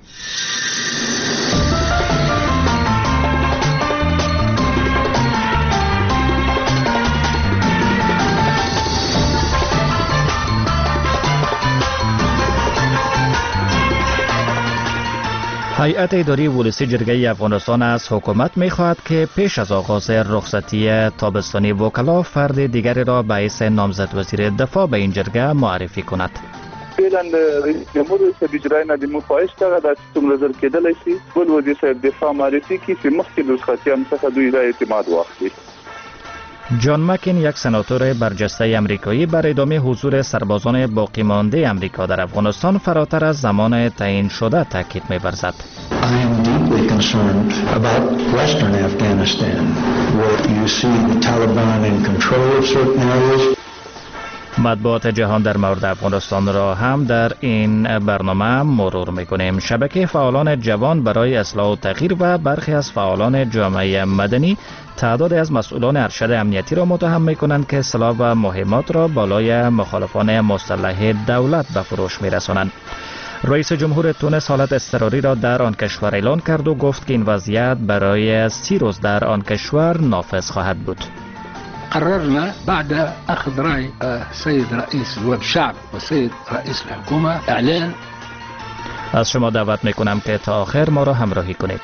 Speaker 2: هیئت اداری ولسی جرگه افغانستان از حکومت می‌خواهد که پیش از آغاز رخصتی تابستانی وکلا فرد دیگری را باعث نامزد وزیر دفاع به این جرگه معرفی کند.
Speaker 10: فعلا رئیس جمهور صاحب اجرای ندیمو خواهش دغه د څومره زر کېدلی شي بل وزیر صاحب دفاع معرفي کړي چې مخکې د رخصتیانو څخه دوی را اعتماد واخلي.
Speaker 2: جان مکین یک سناتور برجسته امریکایی بر ادامه حضور سربازان باقی مانده امریکا در افغانستان فراتر از زمان تعیین شده تاکید می‌ورزد.
Speaker 11: I am deeply concerned about western Afghanistan where you see the Taliban in control of certain areas.
Speaker 2: مطبوعات جهان در مورد افغانستان را هم در این برنامه مرور میکنیم. شبکه فعالان جوان برای اصلاح و تغییر و برخی از فعالان جامعه مدنی تعداد از مسئولان ارشد امنیتی را متهم میکنند که سلاح و مهمات را بالای مخالفان مسلح دولت به فروش میرسانند. رئیس جمهور تونس حالت اضطراری را در آن کشور اعلان کرد و گفت که این وضعیت برای 30 روز در آن کشور نافذ خواهد بود.
Speaker 12: قررنا بعد أخذ رأي السيد رئيس الشعب والسيد رئيس الحكومة إعلان.
Speaker 2: از شما دعوت میکنم که تا آخر ما را همراهی کنید.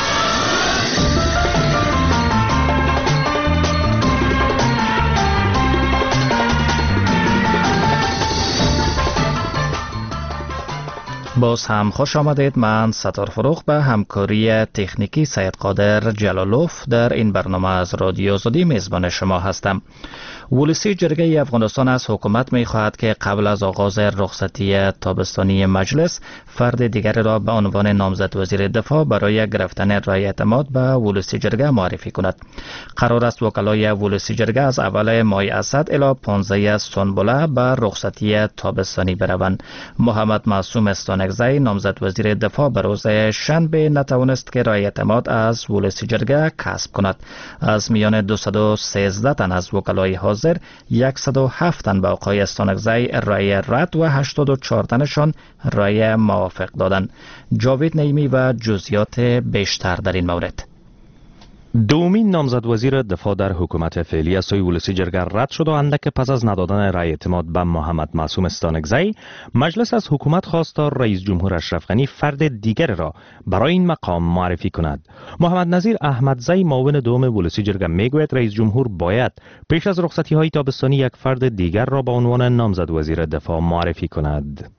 Speaker 2: باز هم خوش آمدید. من ستار فروخ به همکاری تکنیکی سید قادر جلالوف در این برنامه از رادیو آزادی میزبان شما هستم. ولسی جرگه افغانستان از حکومت می خواهد که قبل از آغاز رخصتی تابستانی مجلس فرد دیگری را به عنوان نامزد وزیر دفاع برای گرفتن رای اعتماد به ولسی جرگه معرفی کند. قرار است وکلای ولسی جرگه از اول ماه اسد الی 15 سنبله به رخصتی تابستانی بروند. محمد معصوم استانگان استانکزی نامزد وزیر دفاع به روز شنبه نتوانست که رای اعتماد از ولسی جرگه کسب کند. از میان 213 تن از وکلای حاضر 107 تن به آقای استانکزی رای رد و 84 تنشان رای موافق دادند. جاوید نعیمی و جزئیات بیشتر در این مورد.
Speaker 13: دومین نامزد وزیر دفاع در حکومت فعلی از سوی ولسی جرگه رد شد و اندک پس از ندادن رای اعتماد به محمد معصوم استانکزی، مجلس از حکومت خواست تا رئیس جمهور اشرف غنی فرد دیگر را برای این مقام معرفی کند. محمد نظیر احمدزی معاون دوم ولسی جرگه میگوید رئیس جمهور باید پیش از رخصتی های تابستانی یک فرد دیگر را به عنوان نامزد وزیر دفاع معرفی کند.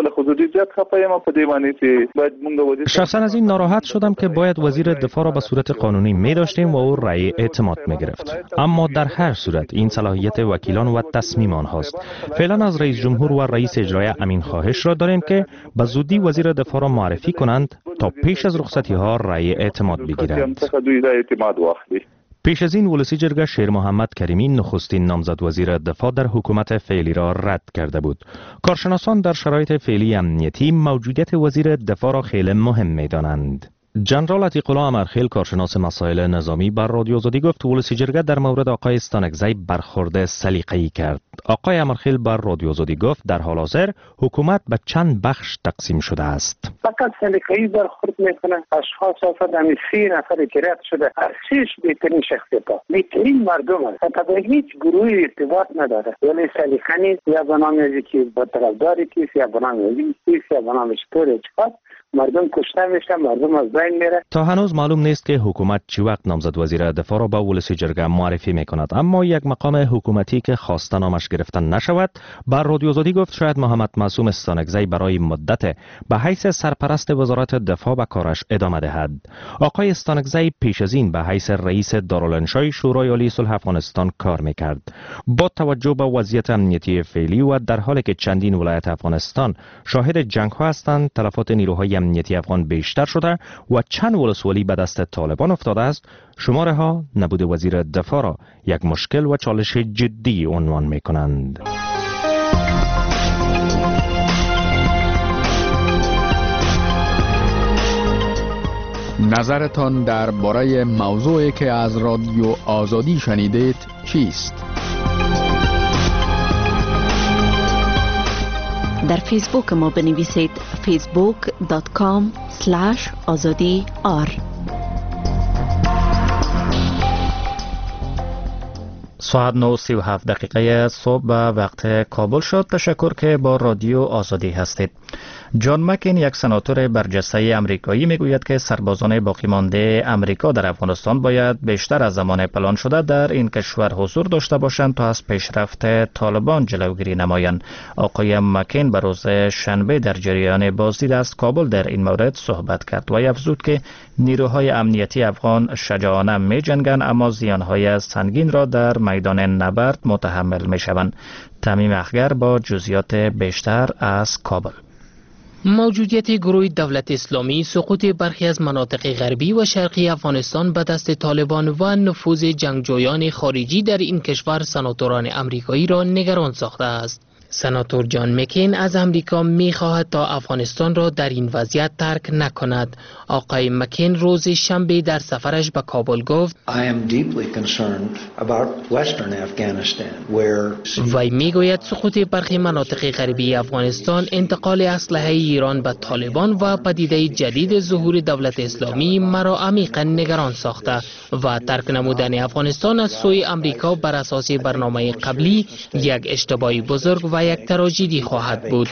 Speaker 13: شخصا از این ناراحت شدم که باید وزیر دفاع را به صورت قانونی می داشتیم و او رأی اعتماد می گرفت. اما در هر صورت این صلاحیت وکیلان و تصمیم آنهاست. فعلا از رئیس جمهور و رئیس اجرایی امین خواهش را داریم که به زودی وزیر دفاع را معرفی کنند تا پیش از رخصتی ها رأی اعتماد بگیرند. پیش از این ولسی جرگه شیر محمد کریمی نخستین نامزد وزیر دفاع در حکومت فعلی را رد کرده بود. کارشناسان در شرایط فعلی امنیتی موجودیت وزیر دفاع را خیلی مهم می‌دانند. جنرال عتیق الله امرخیل کارشناس مسائل نظامی بر رادیو آزادی گفت ولسی جرگه در مورد آقای استانکزی برخورد سلیقه‌ای کرد. آقای امرخیل بر رادیو آزادی گفت در حال حاضر حکومت به چند بخش تقسیم شده است.
Speaker 14: فقط سلیقه‌ای برخورد میکنه. اشخاص افراد همین 3 نفر که رد شده از 6 بهترین شخصیت‌ها بهترین مردم است. حتی هیچ گروهی ارتباط نداره. ولی سلیقه نیست یا به نام یکی با طرفداری کیست یا به نام یکی یا به نام اشتباه مردم کشته میشن، مردم از بین میره.
Speaker 13: تا هنوز معلوم نیست که حکومت چی وقت نامزد وزیر دفاع را به ولسی جرگه معرفی میکند، اما یک مقام حکومتی که خواسته نامش گرفتن نشود بر رادیو آزادی گفت شاید محمد معصوم استانکزی برای مدت به حیث سرپرست وزارت دفاع به کارش ادامه دهد. آقای استانکزی پیش از این به حیث رئیس دارالانشای شورای عالی صلح افغانستان کار میکرد. با توجه به وضعیت امنیتی فعلی و در حالی که چندین ولایت افغانستان شاهد جنگ ها هستند، تلفات نیروهای امنیتی افغان بیشتر شده و چند ولسوالی به دست طالبان افتاده است. شماره ها نبود وزیر دفاع را یک مشکل و چالش جدی عنوان می کنند.
Speaker 15: نظرتان درباره موضوعی که از رادیو آزادی شنیدید چیست؟
Speaker 3: در فیسبوک ما بنویسید facebook.com/azadi.r.
Speaker 2: ساعت 9:37 دقیقه صبح به وقت کابل شد. تشکر که با رادیو آزادی هستید. جان مکین یک سناتور برجسته امریکایی میگوید که سربازان باقی مانده امریکا در افغانستان باید بیشتر از زمان پلان شده در این کشور حضور داشته باشند تا از پیشرفت طالبان جلوگیری نمایند. آقای مکین به روز شنبه در جریان بازدید از کابل در این مورد صحبت کرد و افزود که نیروهای امنیتی افغان شجاعانه می جنگند اما زیانهای سنگین را در میدان نبرد متحمل می شوند. تمیم اخگر با جزئیات بیشتر از کابل.
Speaker 16: موجودیت گروه دولت اسلامی، سقوط برخی از مناطق غربی و شرقی افغانستان به دست طالبان و نفوذ جنگجویان خارجی در این کشور سناتوران امریکایی را نگران ساخته است. سناتور جان مکین از امریکا می خواهد تا افغانستان را در این وضعیت ترک نکند. آقای مکین روز شنبه در سفرش به کابل گفت وی می گوید سقوط برخی مناطق غربی افغانستان، انتقال اسلحه ایران به طالبان و پدیده جدید ظهور دولت اسلامی مرا عمیقا نگران ساخته و ترک نمودن افغانستان از سوی امریکا بر اساس برنامه قبلی یک اشتباه بزرگ و یک تراژدی خواهد بود.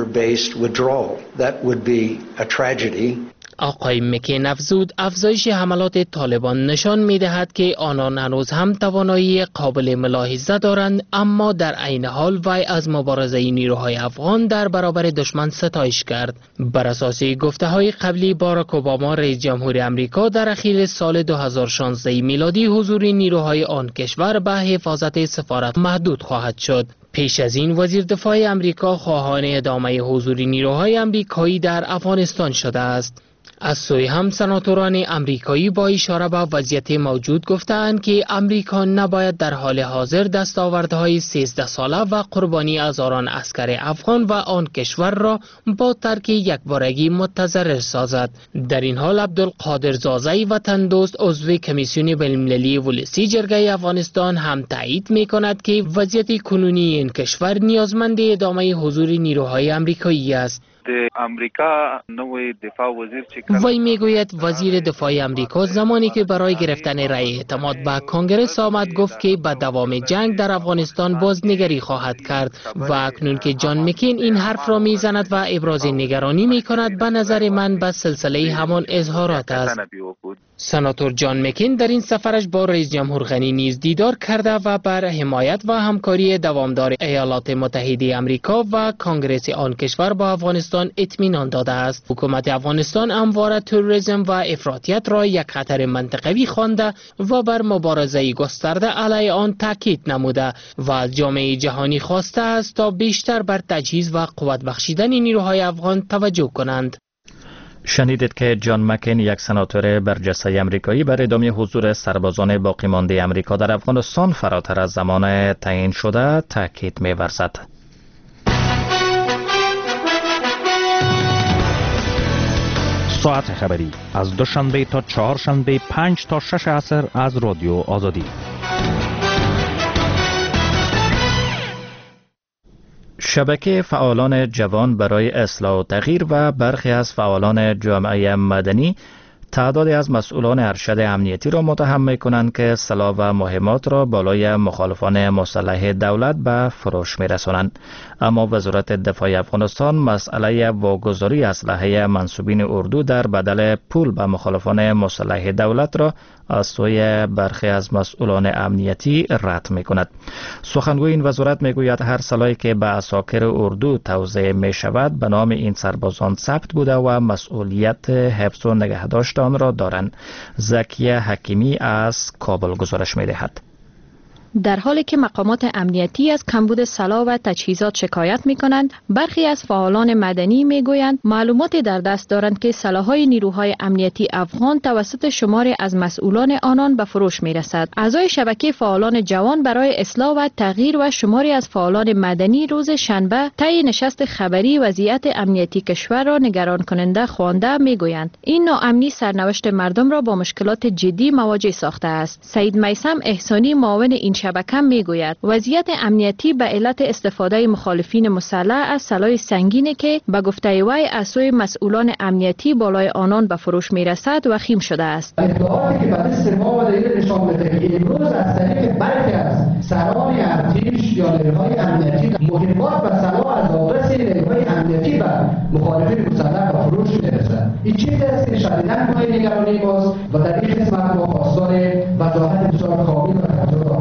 Speaker 16: آقای مکین افزود افزایش حملات طالبان نشان می دهد که آنان هنوز هم توانایی قابل ملاحظه دارند، اما در عین حال وی از مبارزه نیروهای افغان در برابر دشمن ستایش کرد. بر اساس گفته های قبلی باراک اوباما رئیس جمهور امریکا در اخیر سال 2016 میلادی حضور نیروهای آن کشور به حفاظت سفارت محدود خواهد شد. پیش از این وزیر دفاع امریکا خواهان ادامه حضور نیروهای امریکایی در افغانستان شده است. از سوی هم سناتوران امریکایی با اشاره به وضعیت موجود گفتند که امریکا نباید در حال حاضر دستاوردهای 13 ساله و قربانی هزاران عسکر افغان و آن کشور را با ترک یکبارگی متضرر سازد. در این حال عبدالقادر زازی وطن دوست عضو کمیسیون بین‌المللی ولسی جرگه افغانستان هم تایید می کند که وضعیت کنونی این کشور نیازمند ادامه حضور نیروهای امریکایی است. وی میگوید وزیر دفاع امریکا زمانی که برای گرفتن رأی اعتماد به کنگره آمد گفت که به دوام جنگ در افغانستان بازنگری خواهد کرد و اکنون که جان مکین این حرف را میزند و ابراز نگرانی میکند به نظر من به سلسله همان اظهارات است. سناتور جان مکین در این سفرش با رئیس جمهور غنی نیز دیدار کرده و بر حمایت و همکاری دوامدار ایالات متحده امریکا و کنگره آن کشور با افغانستان اطمینان داده است. حکومت افغانستان همواره تروریسم و افراطیت را یک خطر منطقوی خوانده و بر مبارزه گسترده علیه آن تاکید نموده و از جامعه جهانی خواسته است تا بیشتر بر تجهیز و قوت بخشیدن نیروهای افغان توجه کنند.
Speaker 2: شنیدید که جان مکین، یک سناتور برجسته امریکایی، بر ادامه حضور سربازان باقی مانده امریکا در افغانستان فراتر از زمان تعیین شده تاکید می‌ورزد.
Speaker 13: ساعت خبری از دوشنبه تا چهارشنبه 5 تا 6 عصر از رادیو آزادی.
Speaker 2: شبکه فعالان جوان برای اصلاح و تغییر و برخی از فعالان جامعه مدنی تعدادی از مسئولان ارشد امنیتی را متهم می‌کنند که سلاح و مهمات را بالای مخالفان مسلح دولت به فروش می‌رسانند. اما وزارت دفاع افغانستان مسئله واگذاری اسلحه منسوبین اردو در بدل پول به مخالفان مسلح دولت را از سوی برخی از مسئولان امنیتی رد می‌کند. سخنگوی این وزارت می‌گوید هر سلاحی که به عساکر اردو توزیع می‌شود به نام این سربازان ثبت بوده و مسئولیت حفظ و نگهداشت آن را دارند. زکیه حکیمی از کابل گزارش می‌دهد.
Speaker 17: در حالی که مقامات امنیتی از کمبود سلاح و تجهیزات شکایت می کنند، برخی از فعالان مدنی می گویند معلوماتی در دست دارند که سلاح‌های نیروهای امنیتی افغان توسط شماری از مسئولان آنان به فروش می رسد. اعضای شبکه فعالان جوان برای اصلاح و تغییر و شماری از فعالان مدنی روز شنبه طی نشست خبری وضعیت امنیتی کشور را نگران کننده خوانده می گویند این ناامنی سرنوشت مردم را با مشکلات جدی مواجه ساخته است. سید میثم احسانی، معاون این شبکه میگوید وضعیت امنیتی به علت استفاده مخالفین مسلح از سلاح سنگینی که به گفته وی از سوی مسئولان امنیتی بالای آنان به فروش میرسد وخیم شده است.
Speaker 18: ادعاتی که برای سپاه و دلیل نشان می‌دهد که امروز از طریق برخی از سران ارتش یا نیروهای امنیتی مهمات و سلاح از دسترس نیروهای امنیتی به مخالفین مسلح به فروش میرسد. این چیزی است که شدیداً مایه نگرانی ماست و در این قسمت ما خواستار وضاحت بسیار کامل و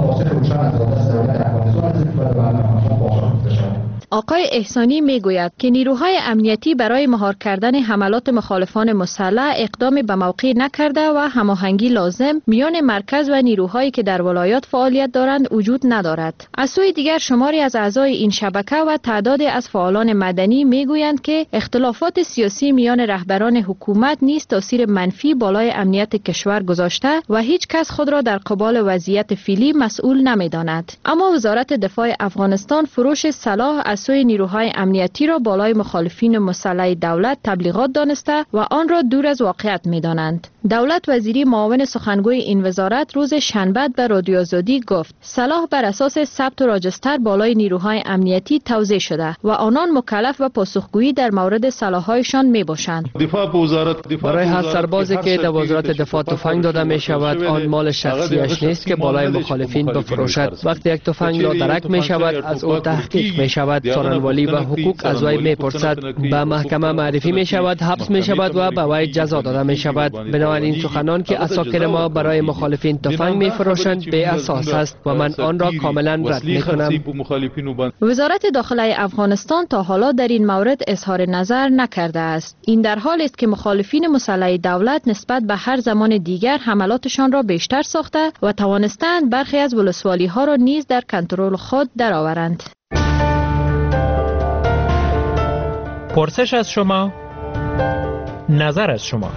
Speaker 17: آقای احسانی میگوید که نیروهای امنیتی برای مهار کردن حملات مخالفان مسلح اقدام به موقع نکرده و هماهنگی لازم میان مرکز و نیروهایی که در ولایات فعالیت دارند وجود ندارد. از سوی دیگر شماری از اعضای این شبکه و تعدادی از فعالان مدنی میگویند که اختلافات سیاسی میان رهبران حکومت نیز تاثیر منفی بالای امنیت کشور گذاشته و هیچ کس خود را در قبال وضعیت فعلی مسئول نمیداند. اما وزارت دفاع افغانستان فروش سلاح از سوی نیروهای امنیتی را بالای مخالفین مسلح دولت تبلیغات دانسته و آن را دور از واقعیت می‌دانند. دولت وزیری معاون سخنگوی این وزارت روز شنبه به رادیو آزادی گفت سلاح بر اساس ثبت و راجستر بالای نیروهای امنیتی توزیع شده و آنان مکلف به پاسخگویی در مورد سلاح‌هایشان میباشند.
Speaker 19: برای هر سربازی که در وزارت دفاع تفنگ داده می شود آن مال شخصیش نیست که بالای مخالفین بفروشد. وقتی یک تفنگ نادرک می شود از او تحقیق می شود، سارنوالی و حقوق از وی می پرسد، به محکمه معرفی می شود، حبس می شود و به وی جزا داده می شود. بنابراین سخنان که اساکر ما برای مخالفین تفنگ می فروشند بی اساس است و من آن را کاملا رد می کنم.
Speaker 17: وزارت داخله افغانستان تا حالا در این مورد اظهار نظر نکرده است. این در حالی است که مخالفین مسلح دولت نسبت به هر زمان دیگر حملاتشان را بیشتر ساخته و توانستند برخی از ولسوالی ها را نیز در کنترل خود درآورند.
Speaker 13: پرسش از شما
Speaker 20: نظر از شما.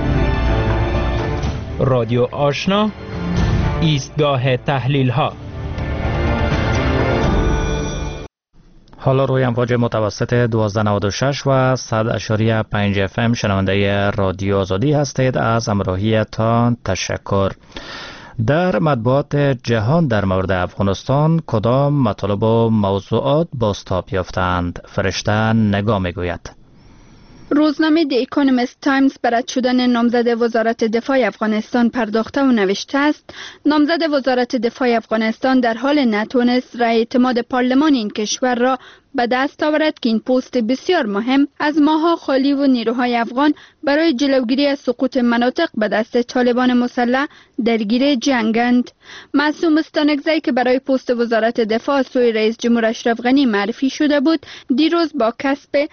Speaker 20: رادیو آشنا، ایستگاه تحلیل ها.
Speaker 2: حالا روی امواج متوسط 1296 و 100.5 FM شنونده رادیو آزادی هستید. از همراهیتان تشکر. در مطبوعات جهان در مورد افغانستان کدام مطالب و موضوعات بازتاب یافتند؟ فرشته نگاه میگوید.
Speaker 21: روزنامه دی اکونومیست تایمز به رد شدن نامزد وزارت دفاع افغانستان پرداخته و نوشته است نامزد وزارت دفاع افغانستان در حال نتوانست رأی اعتماد پارلمان این کشور را به دست آورد که این پست بسیار مهم از ماه‌ها خالی و نیروهای افغان برای جلوگیری از سقوط مناطق به دست طالبان مسلح درگیر جنگند. معصوم استانکزی که برای پست وزارت دفاع سوی رئیس جمهور اشرف غنی معرفی شده بود، دیروز با کسب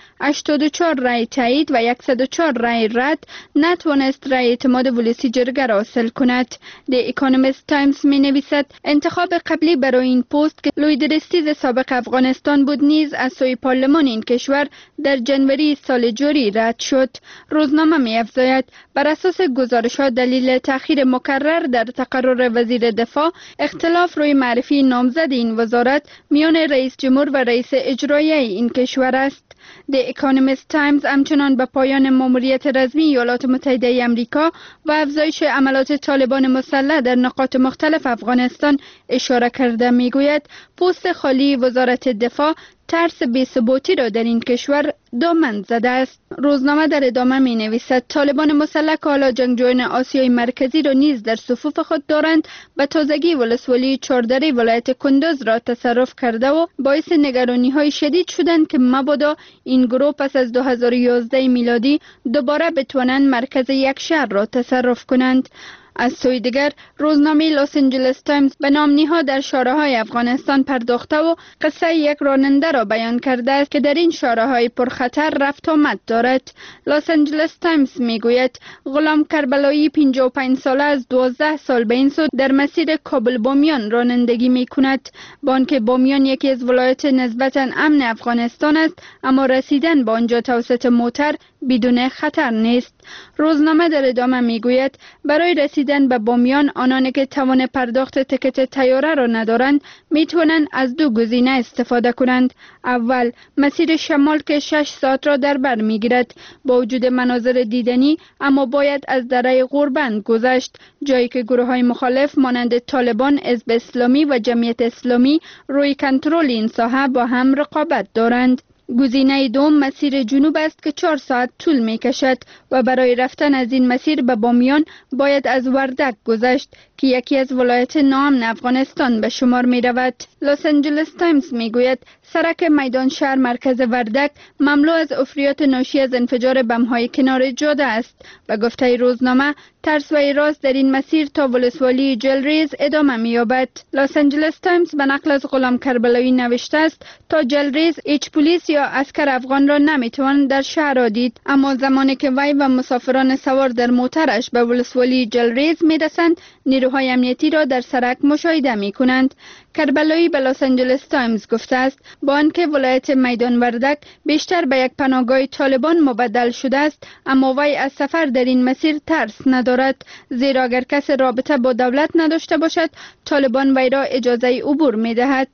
Speaker 21: 84 رأی تایید و 104 رأی رد نتوانست رأی اعتماد ولسی جرگه را حاصل کند. دی اکونومیست تایمز می نویسد انتخاب قبلی برای این پست که لویدرستیز سابق افغانستان بود نیز از سوی پارلمان این کشور در جنوری سال جاری رد شد. روزنامه می افزاید بر اساس گزارش‌ها دلیل تأخیر مکرر در تقرر وزیر دفاع اختلاف روی معرفی نامزد این وزارت میان رئیس جمهور و رئیس اجرایی این کشور است. دی اکونومیست تایمز همچنان به پایان ماموریت رسمی ایالات متحده آمریکا و افزایش عملات طالبان مسلح در نقاط مختلف افغانستان اشاره کرده میگوید پست خالی وزارت دفاع ترس بی‌ثباتی را در این کشور دامن زده است. روزنامه در ادامه می نویسد طالبان مسلح که حالا جنگجویان آسیای مرکزی را نیز در صفوف خود دارند به تازگی ولسوالی چاردری ولایت کندوز را تصرف کرده و باعث نگرانی های شدید شدند که مبادا این گروه پس از 2011 میلادی دوباره بتوانند مرکز یک شهر را تصرف کنند. از سوی دیگر روزنامه لس آنجلس تایمز به نامنی‌ها در شارع‌های افغانستان پرداخته و قصه یک راننده را بیان کرده است که در این شارع‌های پرخطر رفت آمد دارد. لس آنجلس تایمز میگوید غلام کربلایی 55 ساله از 12 سال به این سو در مسیر کابل بامیان رانندگی میکند. بانک بامیان یکی از ولایات نسبتاً امن افغانستان است، اما رسیدن به آنجا توسط موتر بدون خطر نیست. روزنامه در ادامه میگوید برای رسیدن به بامیان آنانی که توان پرداخت تکت طیاره را ندارند میتوانند از دو گزینه استفاده کنند. اول مسیر شمال که 6 ساعت را در بر میگیرد با وجود مناظر دیدنی، اما باید از دره غوربند گذشت، جایی که گروه های مخالف مانند طالبان، حزب اسلامی و جمعیت اسلامی روی کنترل این ساحه با هم رقابت دارند. گزینه دوم مسیر جنوب است که 4 ساعت طول می کشد و برای رفتن از این مسیر به بامیان باید از وردک گذشت که یکی از ولایات ناامن افغانستان به شمار می رود. لس آنجلس تایمز می گوید سرک میدان شهر مرکز وردک مملو از عفریات ناشی از انفجار بم‌های کنار جاده است. به گفته روزنامه ترس و ایراز در این مسیر تا ولسوالی جلریز ادامه می‌یابد. لس آنجلس تایمز به نقل از غلام کربلایی نوشته است تا جلریز هیچ پلیس یا عسکر افغان را نمی‌توان در شهر را دید، اما زمانی که وی و مسافران سوار در موترش به ولسوالی جلریز می‌رسند نیروهای امنیتی را در سرک مشاهده می‌کنند. کربلایی به لس آنجلس تایمز گفته است با آنکه ولایت میدان وردک بیشتر به یک پناهگاه طالبان مبدل شده است، اما وی از سفر در این مسیر ترس ندارد، زیرا اگر کسی رابطه با دولت نداشته باشد طالبان وی را اجازه عبور می‌دهد.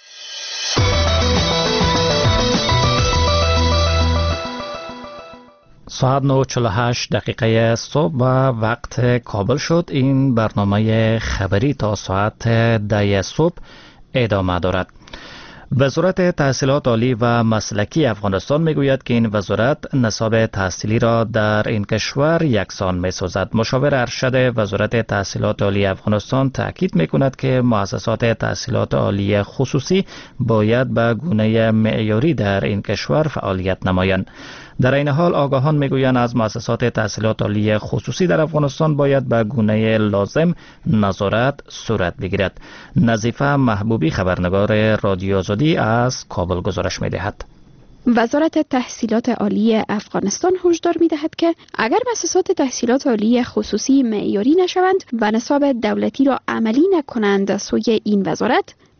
Speaker 2: ساعت 9:48 صبح و وقت کابل شد. این برنامه خبری تا ساعت 10 صبح ادامه دارد. وزارت تحصیلات عالی و مسلکی افغانستان میگوید که این وزارت نصاب تحصیلی را در این کشور یکسان میسازد. مشاور ارشد وزارت تحصیلات عالی افغانستان تاکید میکند که مؤسسات تحصیلات عالی خصوصی باید به گونه معیاری در این کشور فعالیت نمایند. در این حال آگاهان میگویند از مؤسسات تحصیلات عالی خصوصی در افغانستان باید به گونه لازم نظارت صورت بگیرد. نظیفه محبوبی خبرنگار رادیو آزادی از کابل گزارش میدهد.
Speaker 22: وزارت تحصیلات عالی افغانستان هشدار می‌دهد که اگر مؤسسات تحصیلات عالی خصوصی معیاری نشوند و نصاب دولتی را عملی نکنند، سوی این وزارت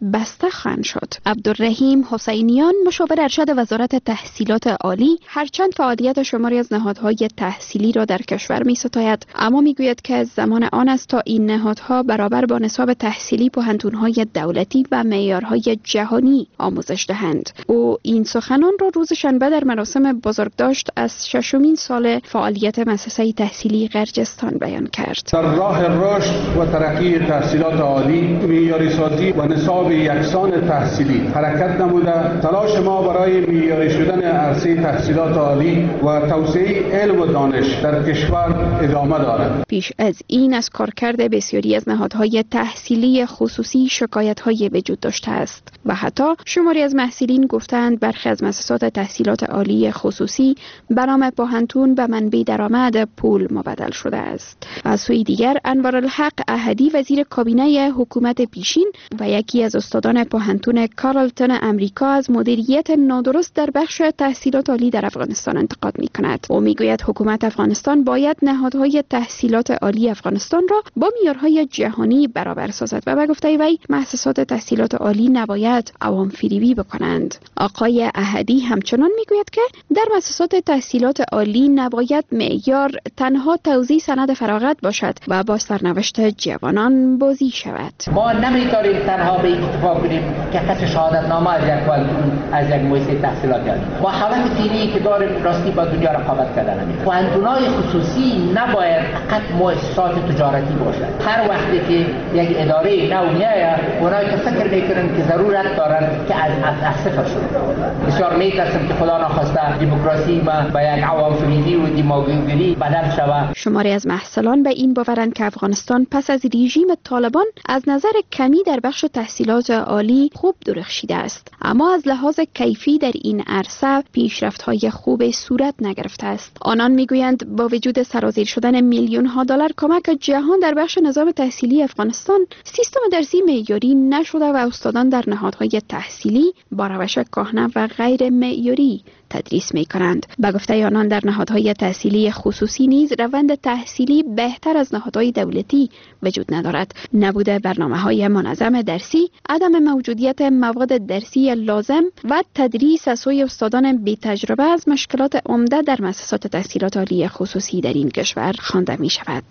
Speaker 22: بسته خواهند شد. عبدالرحیم حسینیان مشاور ارشد وزارت تحصیلات عالی هرچند فعالیت شماری از نهادهای تحصیلی را در کشور می ستاید، اما می گوید که زمان آن است تا این نهادها برابر با نصاب تحصیلی پوهنتون‌های دولتی و معیارهای جهانی آموزش دهند. او این سخنان را روز شنبه در مراسم بزرگداشت از 6مین سال فعالیت مؤسسه تحصیلی غرجستان بیان کرد.
Speaker 4: در راه رشد و ترقی تحصیلات عالی، معیاری سازی و نصاب یکسان تحصیلی حرکت نموده، تلاش ما برای معیاری شدن عرصه تحصیلات عالی و توسعه علم و دانش در کشور ادامه دارد.
Speaker 22: پیش از این از کارکرد بسیاری از نهادهای تحصیلی خصوصی شکایت‌های وجود داشته است و حتی شماری از محصلین گفتند برخی از مؤسسات تحصیلات عالی خصوصی به نام پوهنتون به منبع درآمد پول مبدل شده است. از سوی دیگر انوارالحق احدی وزیر کابینه حکومت پیشین و یکی از استادان پوهنتون کارلتون امریکا از مدیریت نادرست در بخش تحصیلات عالی در افغانستان انتقاد می‌کند. او میگوید حکومت افغانستان باید نهادهای تحصیلات عالی افغانستان را با معیارهای جهانی برابر سازد و به گفته وی مؤسسات تحصیلات عالی نباید عوام فریبی بکنند. آقای احدی همچنان میگوید که در مؤسسات تحصیلات عالی نباید معیار تنها توزیع سند فراغت باشد و با سرنوشت جوانان بازی شود.
Speaker 6: ما نمیتونیم تنها به اکتفا کنیم که خط شهادت نامه از یک پوهنتون از یک مؤسسه تحصیلاتی عالی. ما حالت فعلی که داریم راستی با دنیا رقابت کردن نمی‌کنیم. پوهنتون‌های خصوصی نباید فقط مؤسسات تجارتی باشد. هر وقتی که یک اداره نو میاد، اونایی که فکر میکنن که ضرورت دارن که از صفر شروع. بسیار میترسم که خدا نخواسته دموکراسی ما به یک عوام فریبی و دماغگیری بدل شود.
Speaker 22: شماری از محصلان به این باورند که افغانستان پس از رژیم طالبان از نظر کمی در بخش تحصیلات عالی خوب درخشیده است، اما از لحاظ کیفی در این عرصه پیشرفت‌های خوب صورت نگرفته است. آنان میگویند با وجود سرازیر شدن میلیون‌ها دلار کمک جهان در بخش نظام تحصیلی افغانستان، سیستم درسی معیاری نشده و استادان در نهادهای تحصیلی با روش کهنه و غیر معیاری تدریس می‌کنند. به گفته آنان در نهادهای تحصیلی خصوصی نیز روند تحصیلی بهتر از نهادهای دولتی وجود ندارد. نبود برنامه‌های منظم درسی، عدم موجودیت مواد درسی لازم و تدریس از سوی استادان بی تجربه از مشکلات عمده در مؤسسات تحصیلات عالی خصوصی در این کشور خوانده می‌شود.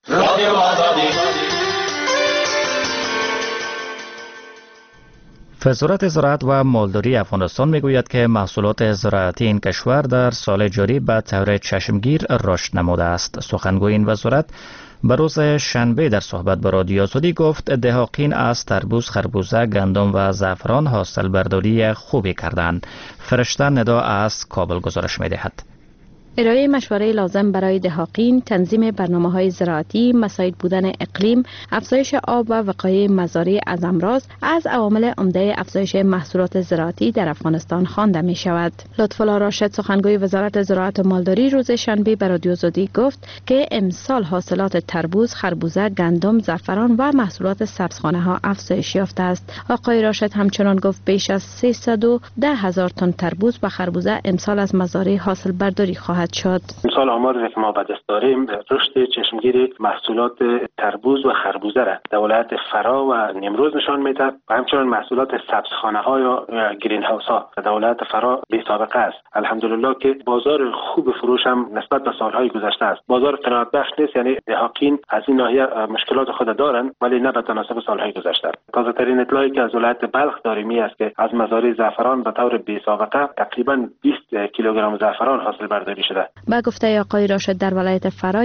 Speaker 2: وزارت زراعت و مالداری افغانستان میگوید که محصولات زراعتی این کشور در سال جاری به طور چشمگیر رشد نموده است. سخنگوی این وزارت به روز شنبه در صحبت با رادیو آزادی گفت دهاقین از تربوز، خربوزه، گندم و زعفران حاصل برداری خوبی کردند. فرشته ندا از کابل گزارش میدهد.
Speaker 3: ارائه مشوره لازم برای دهاقین، تنظیم برنامه‌های زراعتی، مساعد بودن اقلیم، افزایش آب و وقایع مزارع از امراض از عوامل عمده افزایش محصولات زراعتی در افغانستان خوانده می شود. لطف‌الله راشد سخنگوی وزارت زراعت و مالداری روز شنبه به رادیو آزادی گفت که امسال حاصلات تربوز، خربوزه، گندم، زعفران و محصولات سبزخانه‌ها افزایش یافته است. آقای راشد همچنان گفت بیش از 310,000 تن تربوز و خربوزه امسال از مزارع حاصل برداری خواهد شد.
Speaker 23: امسال آمار که ما به دست داریم رشد چشمگیر محصولات تربوز و خربوزه را در ولایت فرا و نیمروز نشان میده و همچنین محصولات سبزخانه‌ها یا گرین هاوس ها در ولایت فرا بی سابقه است. الحمدلله که بازار خوب فروش هم نسبت به سالهای گذشته است. بازار قناعت بخش نیست، یعنی دهاقین از این ناحیه مشکلات خود دارند ولی نه به تناسب سالهای گذشته. تازه ترین اطلاعی که از ولایت بلخ داریم است که از مزارع زعفران به طور بی سابقه تقریبا 20 کیلوگرم زعفران حاصل برداری شده.
Speaker 3: با گفته آقای راشد در ولایت فرا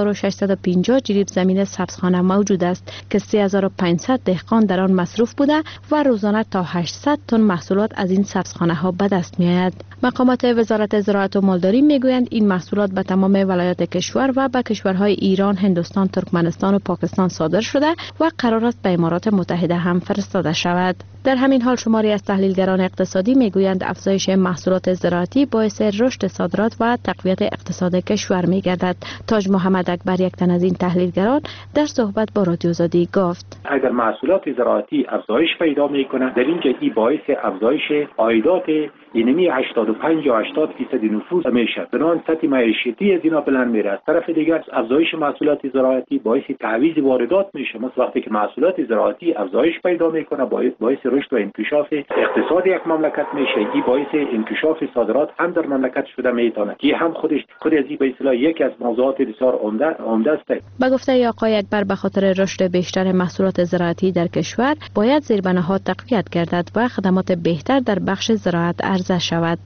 Speaker 3: 1650 جریب زمین سبزخانه موجود است که 3500 دهقان در آن مصروف بوده و روزانه تا 800 تن محصولات از این سبزخانه ها به دست می آید. مقامات وزارت زراعت و مالداری می گویند این محصولات به تمام ولایات کشور و به کشورهای ایران، هندوستان، ترکمنستان و پاکستان صادر شده و قرار است به امارات متحده هم فرستاده شود. در همین حال شماری از تحلیلگران اقتصادی می گویند افزایش محصولات زراعتی باعث رشد صادرات و تقویت اقتصاد کشور می گردد. تاج محمد اکبر یک تن از این تحلیلگران در صحبت با رادیو آزادی گفت
Speaker 24: اگر محصولات زراعتی افزایش پیدا می کنند در اینکه این باعث افزایش عایدات
Speaker 23: اینمی 85 یا 80% نفوس میشه. بنابراین سطح معیشتی از اینا بلند میره. از طرف دیگر افزایش محصولات زراعتی باعث تعویض واردات میشه. مثلا وقتی که محصولات زراعتی افزایش پیدا میکنه باعث رشد و انکشاف اقتصاد یک مملکت میشه. این باعث انکشاف صادرات هم در مملکت شده میتونه که هم خود از این به اصطلاح یکی از موضوعات بسیار عمده است.
Speaker 17: به گفته آقای اکبر به خاطر رشد بیشتر محصولات زراعتی در کشور باید زیربناها تقویت گردد و خدمات بهتر در بخش زراعت عرضه شود.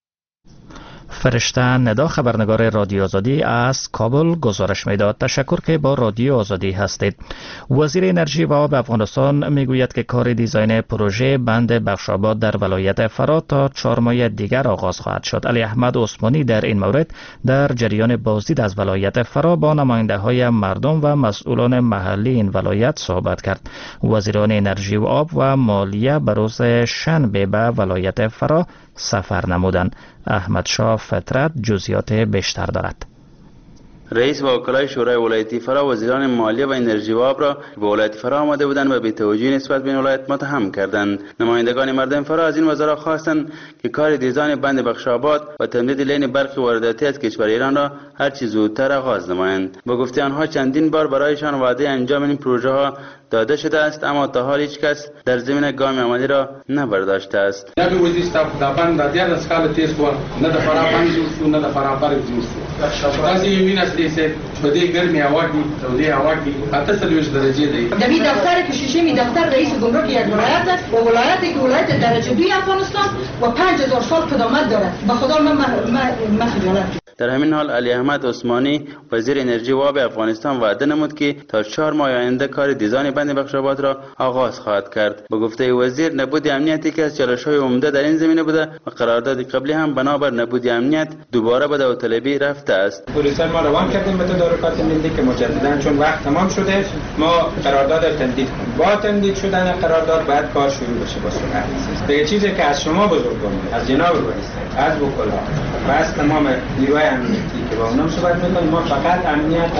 Speaker 2: فرشته ندا خبرنگار رادیو آزادی از کابل گزارش میداد. تشکر که با رادیو آزادی هستید. وزیر انرژی و آب افغانستان میگوید که کار دیزاین پروژه بند بخشاباد در ولایت فرا تا 4 ماه دیگر آغاز خواهد شد. علی احمد عثمانی در این مورد در جریان بازدید از ولایت فرا با نماینده های مردم و مسئولان محلی این ولایت صحبت کرد. وزیران انرژی و آب و مالیه به روز شنبه به ولایت فرا سفر نمودند. احمد شاه فطرت جزئیات بیشتر دارد.
Speaker 5: رئیس و وکلای شورای ولایتی فرا وزیران مالیه و انرژی و آب را به ولایت فرا آمده بودند و بی‌توجهی نسبت به این ولایت متهم کردند. نمایندگان مردم فرا از این وزرا خواستند که کار دیزاین بند بخشاباد و تمدید لین برق وارداتی از کشور ایران را هر چه زودتر آغاز نمایند. با گفته آنها چندین بار برایشان وعده انجام این پروژه ها داده شده است، اما تا حال هیچ کس در زمین گام عملی را نبرداشته است.
Speaker 4: نه به وزیر دا بند دیار از کال تیز کن، نه د فرا بند جوړ شو، نه د فرا پر جوړ شو. تاسو یې وینئ چې په دې ګرمي هوا کې تودې هوا کې 48 درجه دی.
Speaker 7: در این دفتر که شیشه دفتر رئیس گمرک یک ولایت است و ولایتی که ولایت درجه 2 افغانستان و 5000 سال قدامت دارد. به خدا من خجالت.
Speaker 5: در همین حال علی احمد عثمانی وزیر انرژی و آب افغانستان وعده نمود که تا 4 ماه آینده کار دیزاین بند بخشاباد را آغاز خواهد کرد. به گفته وزیر نبود امنیتی که از چالش‌های عمده در این زمینه بوده و قرارداد قبلی هم بنابر نبود امنیت دوباره به داوطلبی رفته است.
Speaker 8: پلیسان ما روان کردیم به تدارکات ملی که مجددا چون وقت تمام شده ما قرارداد را تمدید کنیم. با تمدید شدن قرارداد بعد کار شروع بشه با سرعت. به چیزی که از شما بزرگان از جناب رئیس از وکلا و از تمام نیروهای امنیتی که با اونم صحبت می‌کنیم ما فقط امنیت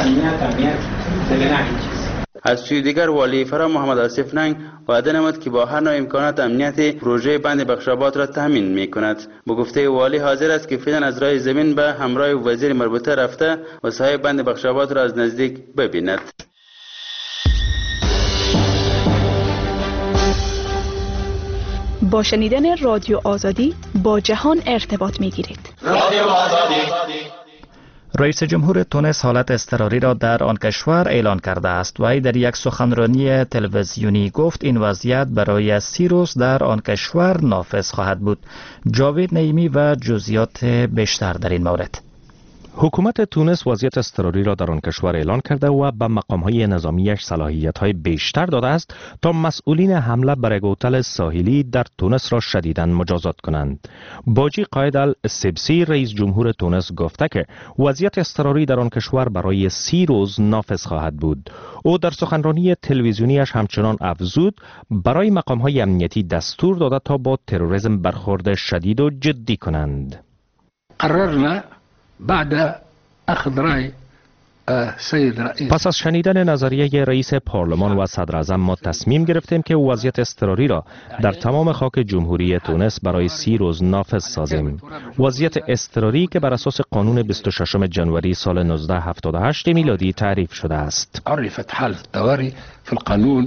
Speaker 5: از سوی دیگر والی فرا محمد آصف ننگ وعده نمود که با هر نوع امکانات امنیت پروژه بند بخشاباد را تامین می‌کند. با گفته والی حاضر است که فعلا از راه زمین به همراه وزیر مربوطه رفته و ساحه بند بخشاباد را از نزدیک ببیند.
Speaker 24: با شنیدن رادیو آزادی با جهان ارتباط می‌گیرید.
Speaker 2: رادیو آزادی. رئیس جمهور تونس حالت اضطراری را در آن کشور اعلان کرده است. وی در یک سخنرانی تلویزیونی گفت این وضعیت برای 30 روز در آن کشور نافذ خواهد بود. جاوید نعیمی و جزئیات بیشتر در این مورد.
Speaker 13: حکومت تونس وضعیت اضطراری را در آن کشور اعلان کرده و به مقام‌های نظامیش صلاحیت‌های بیشتر داده است تا مسئولین حمله بر یک هتل ساحلی در تونس را شدیداً مجازات کنند. باجی قائد السبسی رئیس جمهور تونس گفته که وضعیت اضطراری در آن کشور برای 30 روز نافذ خواهد بود. او در سخنرانی تلویزیونیش همچنان افزود برای مقام‌های امنیتی دستور داده تا با تروریسم برخورد شدید و جدی کنند.
Speaker 12: قررنا بعد اخذ رأي
Speaker 13: پس از شنیدن نظریه رئیس پارلمان و صدر اعظم ما تصمیم گرفتیم که وضعیت اضطراری را در تمام خاک جمهوری تونس برای 30 روز نافذ سازیم. وضعیت اضطراری که بر اساس قانون 26 جنوری سال 1978 میلادی تعریف شده است.
Speaker 12: عرفت حالة الطوارئ في القانون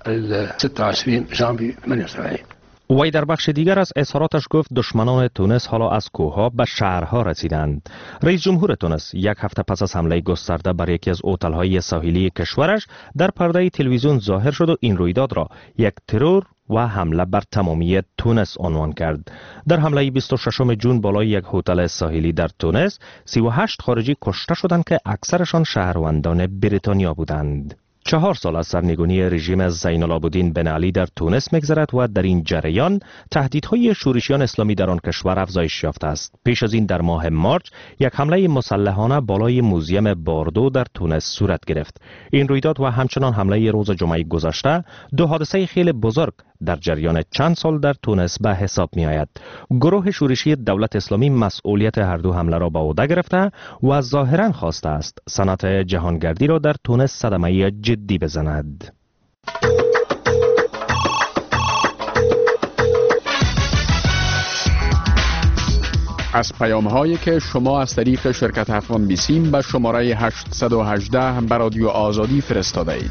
Speaker 12: 26 ژانویه 78.
Speaker 13: وی در بخش دیگر از اظهاراتش گفت دشمنان تونس حالا از کوهها به شهرها رسیدند. رئیس جمهور تونس یک هفته پس از حمله گسترده بر یکی از هتل‌های ساحلی کشورش در پرده تلویزیون ظاهر شد و این رویداد را یک ترور و حمله بر تمامی تونس عنوان کرد. در حمله 26 جون بالای یک هتل ساحلی در تونس 38 خارجی کشته شدند که اکثرشان شهروندان بریتانیا بودند. 4 سال از سرنگونی رژیم زین العابدین بن علی در تونس می‌گذرد و در این جریان تهدیدهای شورشیان اسلامی در آن کشور افزایش یافته است. پیش از این در ماه مارچ یک حمله مسلحانه بالای موزیم باردو در تونس صورت گرفت. این رویداد و همچنان حمله روز جمعه گذشته 2 حادثه خیلی بزرگ در جریان چند سال در تونس به حساب می آید. گروه شورشی دولت اسلامی مسئولیت هر دو حمله را به عهده گرفته و ظاهرا خواسته است صنعت جهانگردی را در تونس صدمه جدی بزند.
Speaker 15: از پیام هایی که شما از طریق شرکت افغان بیسیم به شماره 818 به رادیو آزادی فرستاده اید.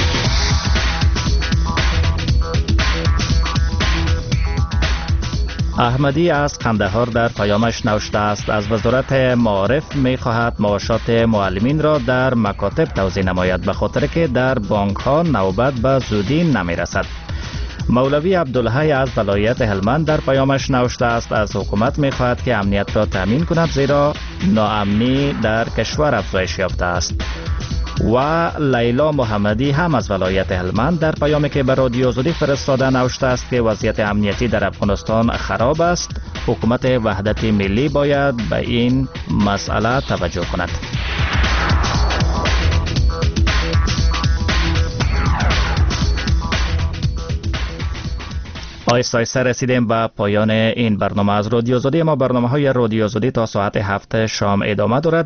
Speaker 2: احمدی از قندهار در پیامش نوشته است از وزارت معارف می خواهد معاشات معلمین را در مکاتب توزیع نماید به خاطر که در بانک ها نوبت به زودی نمی رسد. مولوی عبدالحی از ولایت هلمند در پیامش نوشته است از حکومت می خواهد که امنیت را تامین کند زیرا ناامنی در کشور افزایش یافته است. و لیلا محمدی هم از ولایت هلمند در پیامی که به رادیو آزادی فرستاده نوشته است که وضعیت امنیتی در افغانستان خراب است، حکومت وحدت ملی باید به این مسئله توجه کند. آیسته آیسته رسیدیم به پایان این برنامه از رادیو آزادی. ما برنامه های رادیو آزادی تا ساعت 7 شام ادامه دارد.